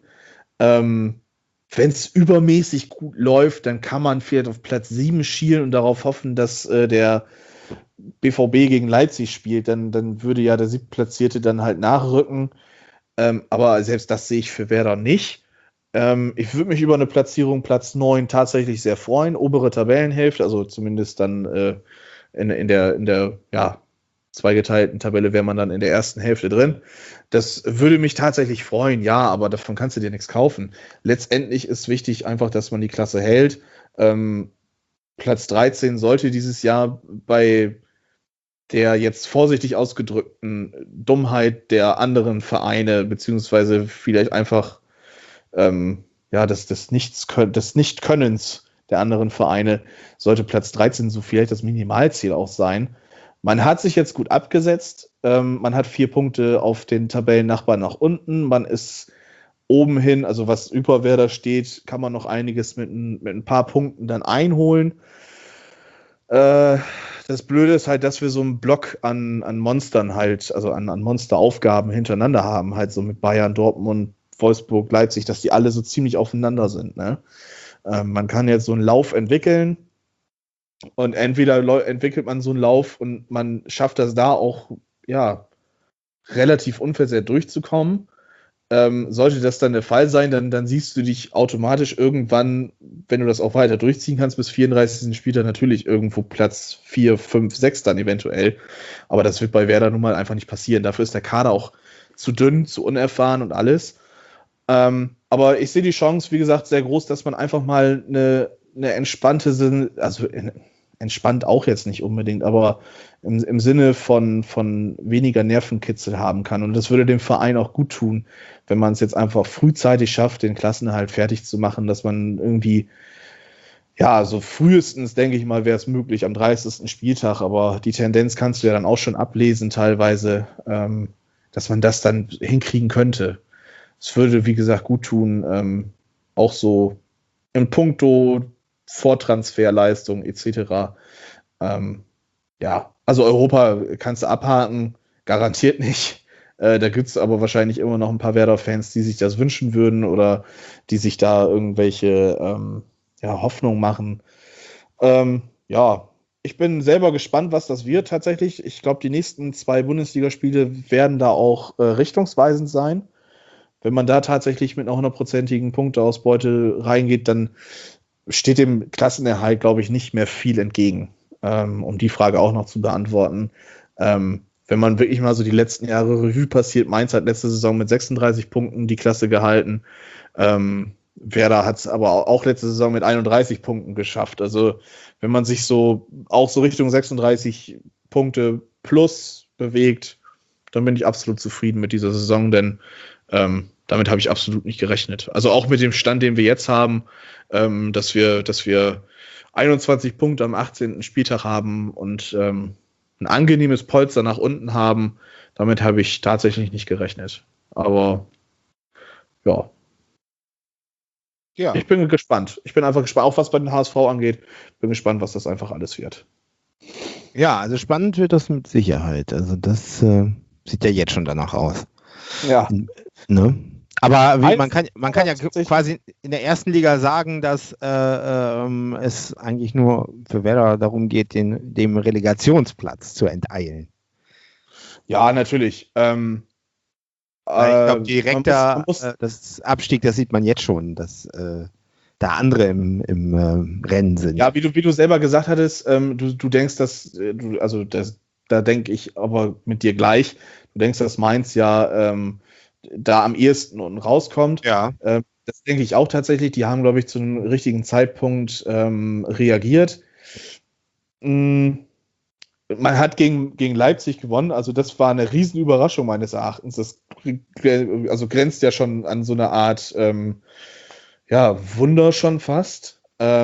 Wenn es übermäßig gut läuft, dann kann man vielleicht auf Platz 7 schielen und darauf hoffen, dass der BVB gegen Leipzig spielt. Dann würde ja der 7. Platzierte dann halt nachrücken. Aber selbst das sehe ich für Werder nicht. Ich würde mich über eine Platzierung Platz 9 tatsächlich sehr freuen. Obere Tabellenhälfte, also zumindest dann in der zweigeteilten Tabelle wäre man dann in der ersten Hälfte drin. Das würde mich tatsächlich freuen, ja, aber davon kannst du dir nichts kaufen. Letztendlich ist wichtig einfach, dass man die Klasse hält. Platz 13 sollte dieses Jahr bei der jetzt vorsichtig ausgedrückten Dummheit der anderen Vereine, beziehungsweise vielleicht einfach des Nichtkönnens der anderen Vereine, sollte Platz 13 so vielleicht das Minimalziel auch sein. Man hat sich jetzt gut abgesetzt. Man hat 4 Punkte auf den Tabellennachbarn nach unten. Man ist oben hin, also was über Werder steht, kann man noch einiges mit ein paar Punkten dann einholen. Das Blöde ist halt, dass wir so einen Block an Monstern halt, also an Monsteraufgaben hintereinander haben, halt so mit Bayern, Dortmund, Wolfsburg, Leipzig, dass die alle so ziemlich aufeinander sind. Ne? Man kann jetzt so einen Lauf entwickeln und entweder entwickelt man so einen Lauf und man schafft das da auch, ja, relativ unversehrt durchzukommen. Sollte das dann der Fall sein, dann siehst du dich automatisch irgendwann, wenn du das auch weiter durchziehen kannst, bis 34. Spieltag natürlich irgendwo Platz 4, 5, 6 dann eventuell. Aber das wird bei Werder nun mal einfach nicht passieren. Dafür ist der Kader auch zu dünn, zu unerfahren und alles. Aber ich sehe die Chance, wie gesagt, sehr groß, dass man einfach mal eine entspannte, entspannt auch jetzt nicht unbedingt, aber im Sinne von weniger Nervenkitzel haben kann. Und das würde dem Verein auch gut tun, wenn man es jetzt einfach frühzeitig schafft, den Klassenerhalt fertig zu machen, dass man irgendwie, ja, so frühestens, denke ich mal, wäre es möglich am 30. Spieltag, aber die Tendenz kannst du ja dann auch schon ablesen teilweise, dass man das dann hinkriegen könnte. Es würde, wie gesagt, gut tun, auch so in puncto Vortransferleistung etc. Also Europa kannst du abhaken, garantiert nicht. Da gibt es aber wahrscheinlich immer noch ein paar Werder-Fans, die sich das wünschen würden oder die sich da irgendwelche Hoffnung machen. Ich bin selber gespannt, was das wird tatsächlich. Ich glaube, die nächsten 2 Bundesligaspiele werden da auch richtungsweisend sein. Wenn man da tatsächlich mit einer 100%igen Punkteausbeute reingeht, dann steht dem Klassenerhalt, glaube ich, nicht mehr viel entgegen, um die Frage auch noch zu beantworten. Wenn man wirklich mal so die letzten Jahre Revue passiert, Mainz hat letzte Saison mit 36 Punkten die Klasse gehalten. Werder hat es aber auch letzte Saison mit 31 Punkten geschafft. Also wenn man sich so auch so Richtung 36 Punkte plus bewegt, dann bin ich absolut zufrieden mit dieser Saison, denn damit habe ich absolut nicht gerechnet. Also auch mit dem Stand, den wir jetzt haben, dass wir 21 Punkte am 18. Spieltag haben und ein angenehmes Polster nach unten haben, damit habe ich tatsächlich nicht gerechnet. Aber ja. Ich bin gespannt. Ich bin einfach gespannt, auch was bei den HSV angeht. Bin gespannt, was das einfach alles wird. Ja, also spannend wird das mit Sicherheit. Also das sieht ja jetzt schon danach aus. Ja. Ne? Aber man kann ja quasi in der ersten Liga sagen, dass es eigentlich nur für Werder darum geht, dem Relegationsplatz zu enteilen. Ja, natürlich. Ich glaube, direkter das Abstieg, das sieht man jetzt schon, dass da andere im Rennen sind. Ja, wie du selber gesagt hattest, du denkst, da denke ich aber mit dir gleich, du denkst, dass Mainz ja da am ehesten unten rauskommt. Ja. Das denke ich auch tatsächlich. Die haben, glaube ich, zu einem richtigen Zeitpunkt reagiert. Man hat gegen Leipzig gewonnen. Also das war eine Riesenüberraschung meines Erachtens. Das grenzt ja schon an so eine Art Wunder schon fast.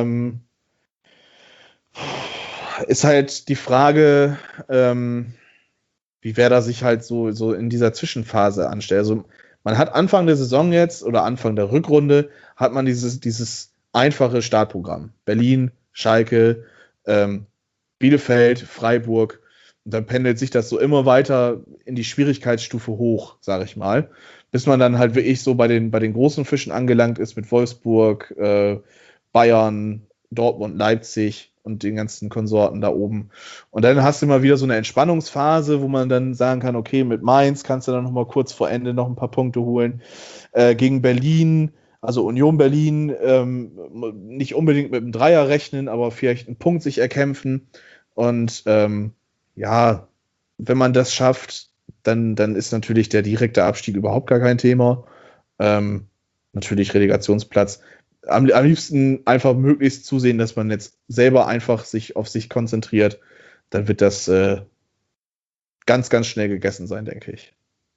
Ist halt die Frage, wie Werder sich halt so in dieser Zwischenphase anstellt. Also man hat Anfang der Saison jetzt oder Anfang der Rückrunde hat man dieses einfache Startprogramm. Berlin, Schalke, Bielefeld, Freiburg. Und dann pendelt sich das so immer weiter in die Schwierigkeitsstufe hoch, sage ich mal. Bis man dann halt wirklich so bei den großen Fischen angelangt ist mit Wolfsburg, Bayern, Dortmund, Leipzig und den ganzen Konsorten da oben. Und dann hast du mal wieder so eine Entspannungsphase, wo man dann sagen kann, okay, mit Mainz kannst du dann noch mal kurz vor Ende noch ein paar Punkte holen. Gegen Berlin, also Union Berlin, nicht unbedingt mit einem Dreier rechnen, aber vielleicht einen Punkt sich erkämpfen. Und wenn man das schafft, dann ist natürlich der direkte Abstieg überhaupt gar kein Thema. Natürlich Relegationsplatz. Am liebsten einfach möglichst zusehen, dass man jetzt selber einfach sich auf sich konzentriert. Dann wird das ganz, ganz schnell gegessen sein, denke ich.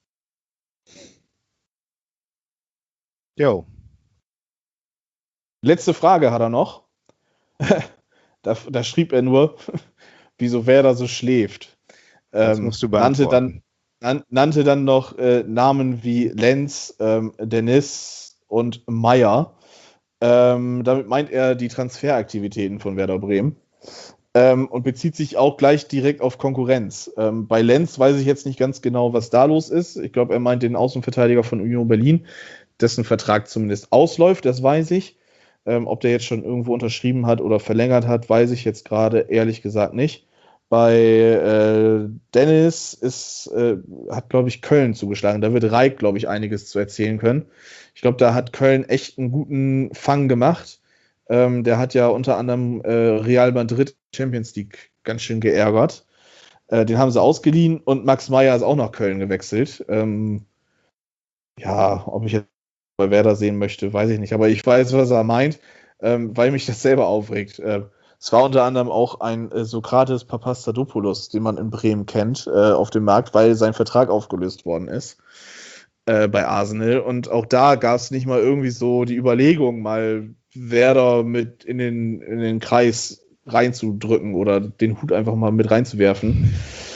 Jo. Letzte Frage hat er noch. Da schrieb er nur, wieso Werder so schläft. Das musst du beantworten. Nannte dann noch Namen wie Lenz, Dennis und Meyer. Damit meint er die Transferaktivitäten von Werder Bremen. Und bezieht sich auch gleich direkt auf Konkurrenz. Bei Lenz weiß ich jetzt nicht ganz genau, was da los ist. Ich glaube, er meint den Außenverteidiger von Union Berlin, dessen Vertrag zumindest ausläuft, das weiß ich. Ob der jetzt schon irgendwo unterschrieben hat oder verlängert hat, weiß ich jetzt gerade ehrlich gesagt nicht. Bei Dennis hat, glaube ich, Köln zugeschlagen. Da wird Reik, glaube ich, einiges zu erzählen können. Ich glaube, da hat Köln echt einen guten Fang gemacht. Der hat ja unter anderem Real Madrid Champions League ganz schön geärgert. Den haben sie ausgeliehen und Max Meyer ist auch nach Köln gewechselt. Ob ich jetzt bei Werder sehen möchte, weiß ich nicht. Aber ich weiß, was er meint, weil mich das selber aufregt. Es war unter anderem auch ein Sokrates Papastadopoulos, den man in Bremen kennt, auf dem Markt, weil sein Vertrag aufgelöst worden ist bei Arsenal. Und auch da gab es nicht mal irgendwie so die Überlegung, mal Werder mit in den Kreis reinzudrücken oder den Hut einfach mal mit reinzuwerfen.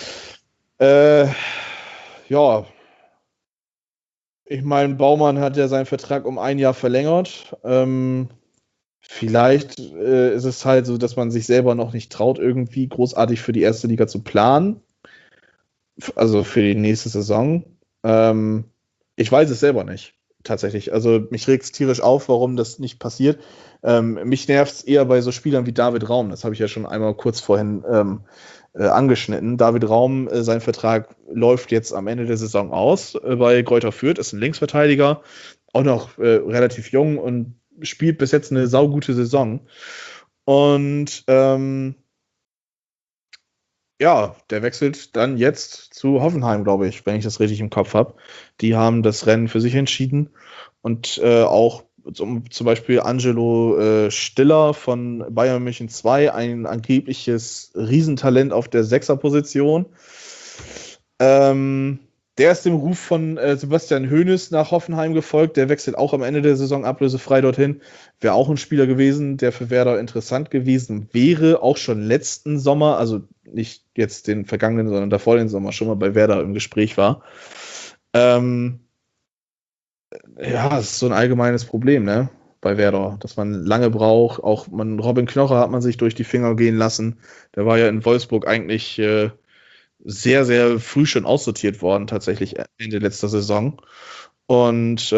Ich meine, Baumann hat ja seinen Vertrag um 1 Jahr verlängert. Vielleicht ist es halt so, dass man sich selber noch nicht traut, irgendwie großartig für die erste Liga zu planen. Also für die nächste Saison. Ich weiß es selber nicht, tatsächlich. Also mich regt es tierisch auf, warum das nicht passiert. Mich nervt es eher bei so Spielern wie David Raum. Das habe ich ja schon einmal kurz vorhin angeschnitten. David Raum, sein Vertrag läuft jetzt am Ende der Saison aus bei Greuther Fürth, ist ein Linksverteidiger, auch noch relativ jung und spielt bis jetzt eine saugute Saison. Und der wechselt dann jetzt zu Hoffenheim, glaube ich, wenn ich das richtig im Kopf habe. Die haben das Rennen für sich entschieden und auch zum Beispiel Angelo Stiller von Bayern München 2, ein angebliches Riesentalent auf der Sechserposition. Der ist dem Ruf von Sebastian Hoeneß nach Hoffenheim gefolgt. Der wechselt auch am Ende der Saison ablösefrei dorthin. Wäre auch ein Spieler gewesen, der für Werder interessant gewesen wäre. Auch schon letzten Sommer, also nicht jetzt den vergangenen, sondern davor den Sommer schon mal bei Werder im Gespräch war. Das ist so ein allgemeines Problem, ne? Bei Werder, dass man lange braucht. Auch Robin Knoche hat man sich durch die Finger gehen lassen. Der war ja in Wolfsburg eigentlich sehr, sehr früh schon aussortiert worden, tatsächlich Ende letzter Saison. Und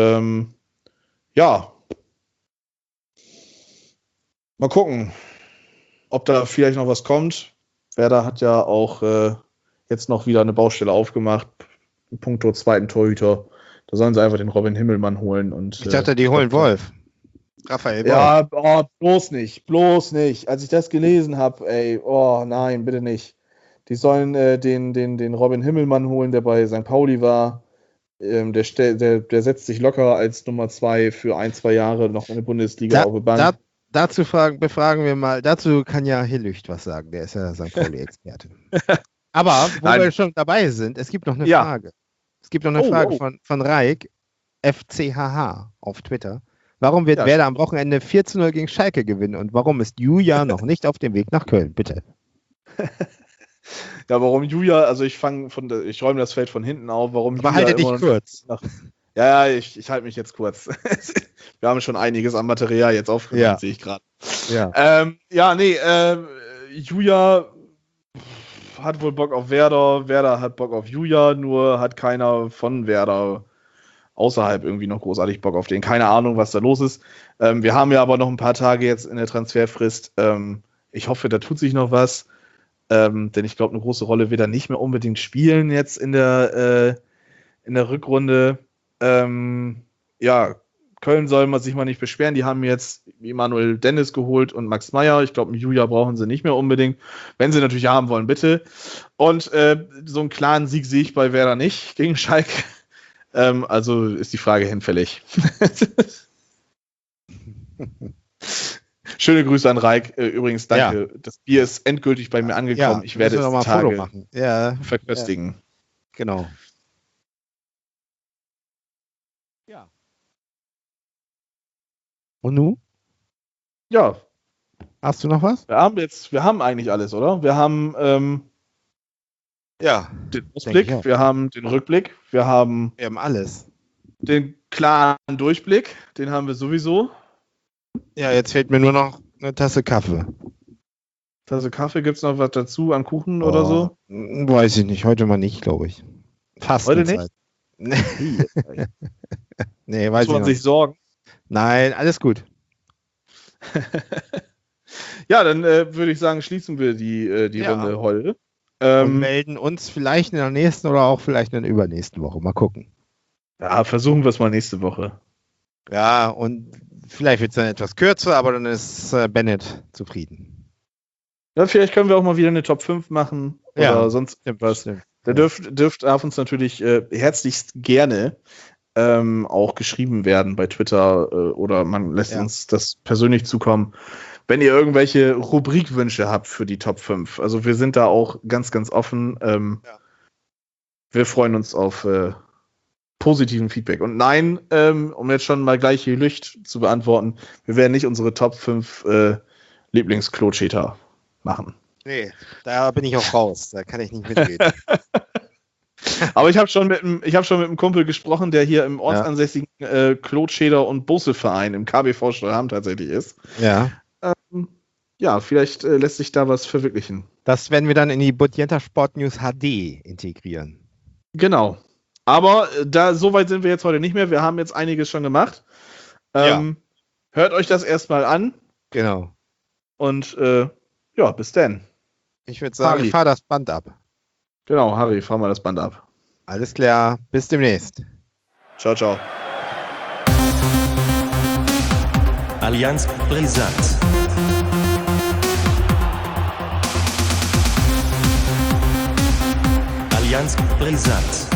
mal gucken, ob da vielleicht noch was kommt. Werder hat ja auch jetzt noch wieder eine Baustelle aufgemacht, puncto zweiten Torhüter. Da sollen sie einfach den Robin Himmelmann holen. Und, ich dachte, die holen Wolf. Raphael Wolf. Ja, bloß nicht. Als ich das gelesen habe, nein, bitte nicht. Die sollen den Robin Himmelmann holen, der bei St. Pauli war. Der setzt sich locker als Nummer 2 für 1-2 Jahre noch in der Bundesliga auf die Bank. Dazu befragen wir mal, dazu kann ja Hillücht was sagen, der ist ja St. Pauli-Experte. Aber, wo wir schon dabei sind, es gibt noch eine Frage. Es gibt noch eine Frage von Reik, FCHH auf Twitter. Warum wird Werder am Wochenende 4-0 gegen Schalke gewinnen und warum ist Julia noch nicht auf dem Weg nach Köln? Bitte. Ja, warum Julia, also ich räume das Feld von hinten auf, warum Aber Julia halte dich kurz. Ich halte mich jetzt kurz. Wir haben schon einiges an Material jetzt aufgenommen, sehe ich gerade. Julia hat wohl Bock auf Werder, Werder hat Bock auf Julia, nur hat keiner von Werder außerhalb irgendwie noch großartig Bock auf den. Keine Ahnung, was da los ist. Wir haben ja aber noch ein paar Tage jetzt in der Transferfrist. Ich hoffe, da tut sich noch was. Denn ich glaube, eine große Rolle wird er nicht mehr unbedingt spielen jetzt in der Rückrunde. Köln soll man sich mal nicht beschweren. Die haben jetzt Emanuel Dennis geholt und Max Meyer. Ich glaube, einen Julia brauchen sie nicht mehr unbedingt. Wenn sie natürlich haben wollen, bitte. Und so einen klaren Sieg sehe ich bei Werder nicht gegen Schalke. Also ist die Frage hinfällig. Schöne Grüße an Raik. Übrigens, danke. Ja. Das Bier ist endgültig bei mir angekommen. Ja, ich werde es noch mal Tage Foto machen. Ja, verköstigen. Ja. Genau. Ja. Und nun? Ja. Hast du noch was? Wir haben eigentlich alles, oder? Wir haben den Ausblick, wir haben den Rückblick, wir haben alles. Den klaren Durchblick, den haben wir sowieso. Ja, jetzt fehlt mir nur noch eine Tasse Kaffee. Tasse Kaffee, gibt es noch was dazu an Kuchen oder so? Weiß ich nicht, heute mal nicht, glaube ich. Fastenzeit. Heute nicht? Nee, weiß ich nicht. Muss man sich sorgen? Nein, alles gut. Ja, dann würde ich sagen, schließen wir die Runde heute. Und melden uns vielleicht in der nächsten oder auch vielleicht in der übernächsten Woche. Mal gucken. Ja, versuchen wir es mal nächste Woche. Ja, und vielleicht wird es dann etwas kürzer, aber dann ist Bennett zufrieden. Ja, vielleicht können wir auch mal wieder eine Top 5 machen oder sonst irgendwas. Da darf uns natürlich herzlichst gerne auch geschrieben werden bei Twitter oder man lässt uns das persönlich zukommen, wenn ihr irgendwelche Rubrikwünsche habt für die Top 5. Also wir sind da auch ganz, ganz offen. Wir freuen uns auf positiven Feedback. Und nein, um jetzt schon mal gleich die Licht zu beantworten, wir werden nicht unsere Top 5 Lieblings-Klocheter machen. Nee, da bin ich auch raus. Da kann ich nicht mitreden. Aber ich habe schon mit einem Kumpel gesprochen, der hier im ortsansässigen Klotscheder- und Busse-Verein im KBV Steuerham tatsächlich ist. Ja. Ja, vielleicht lässt sich da was verwirklichen. Das werden wir dann in die Budjenta Sport News HD integrieren. Genau. Aber so weit sind wir jetzt heute nicht mehr. Wir haben jetzt einiges schon gemacht. Hört euch das erstmal an. Genau. Und bis dann. Ich würde sagen, Harry. Ich fahre das Band ab. Genau, Harry, fahr mal das Band ab. Alles klar, bis demnächst. Ciao, ciao. Allianz Brisant. Allianz Brisant.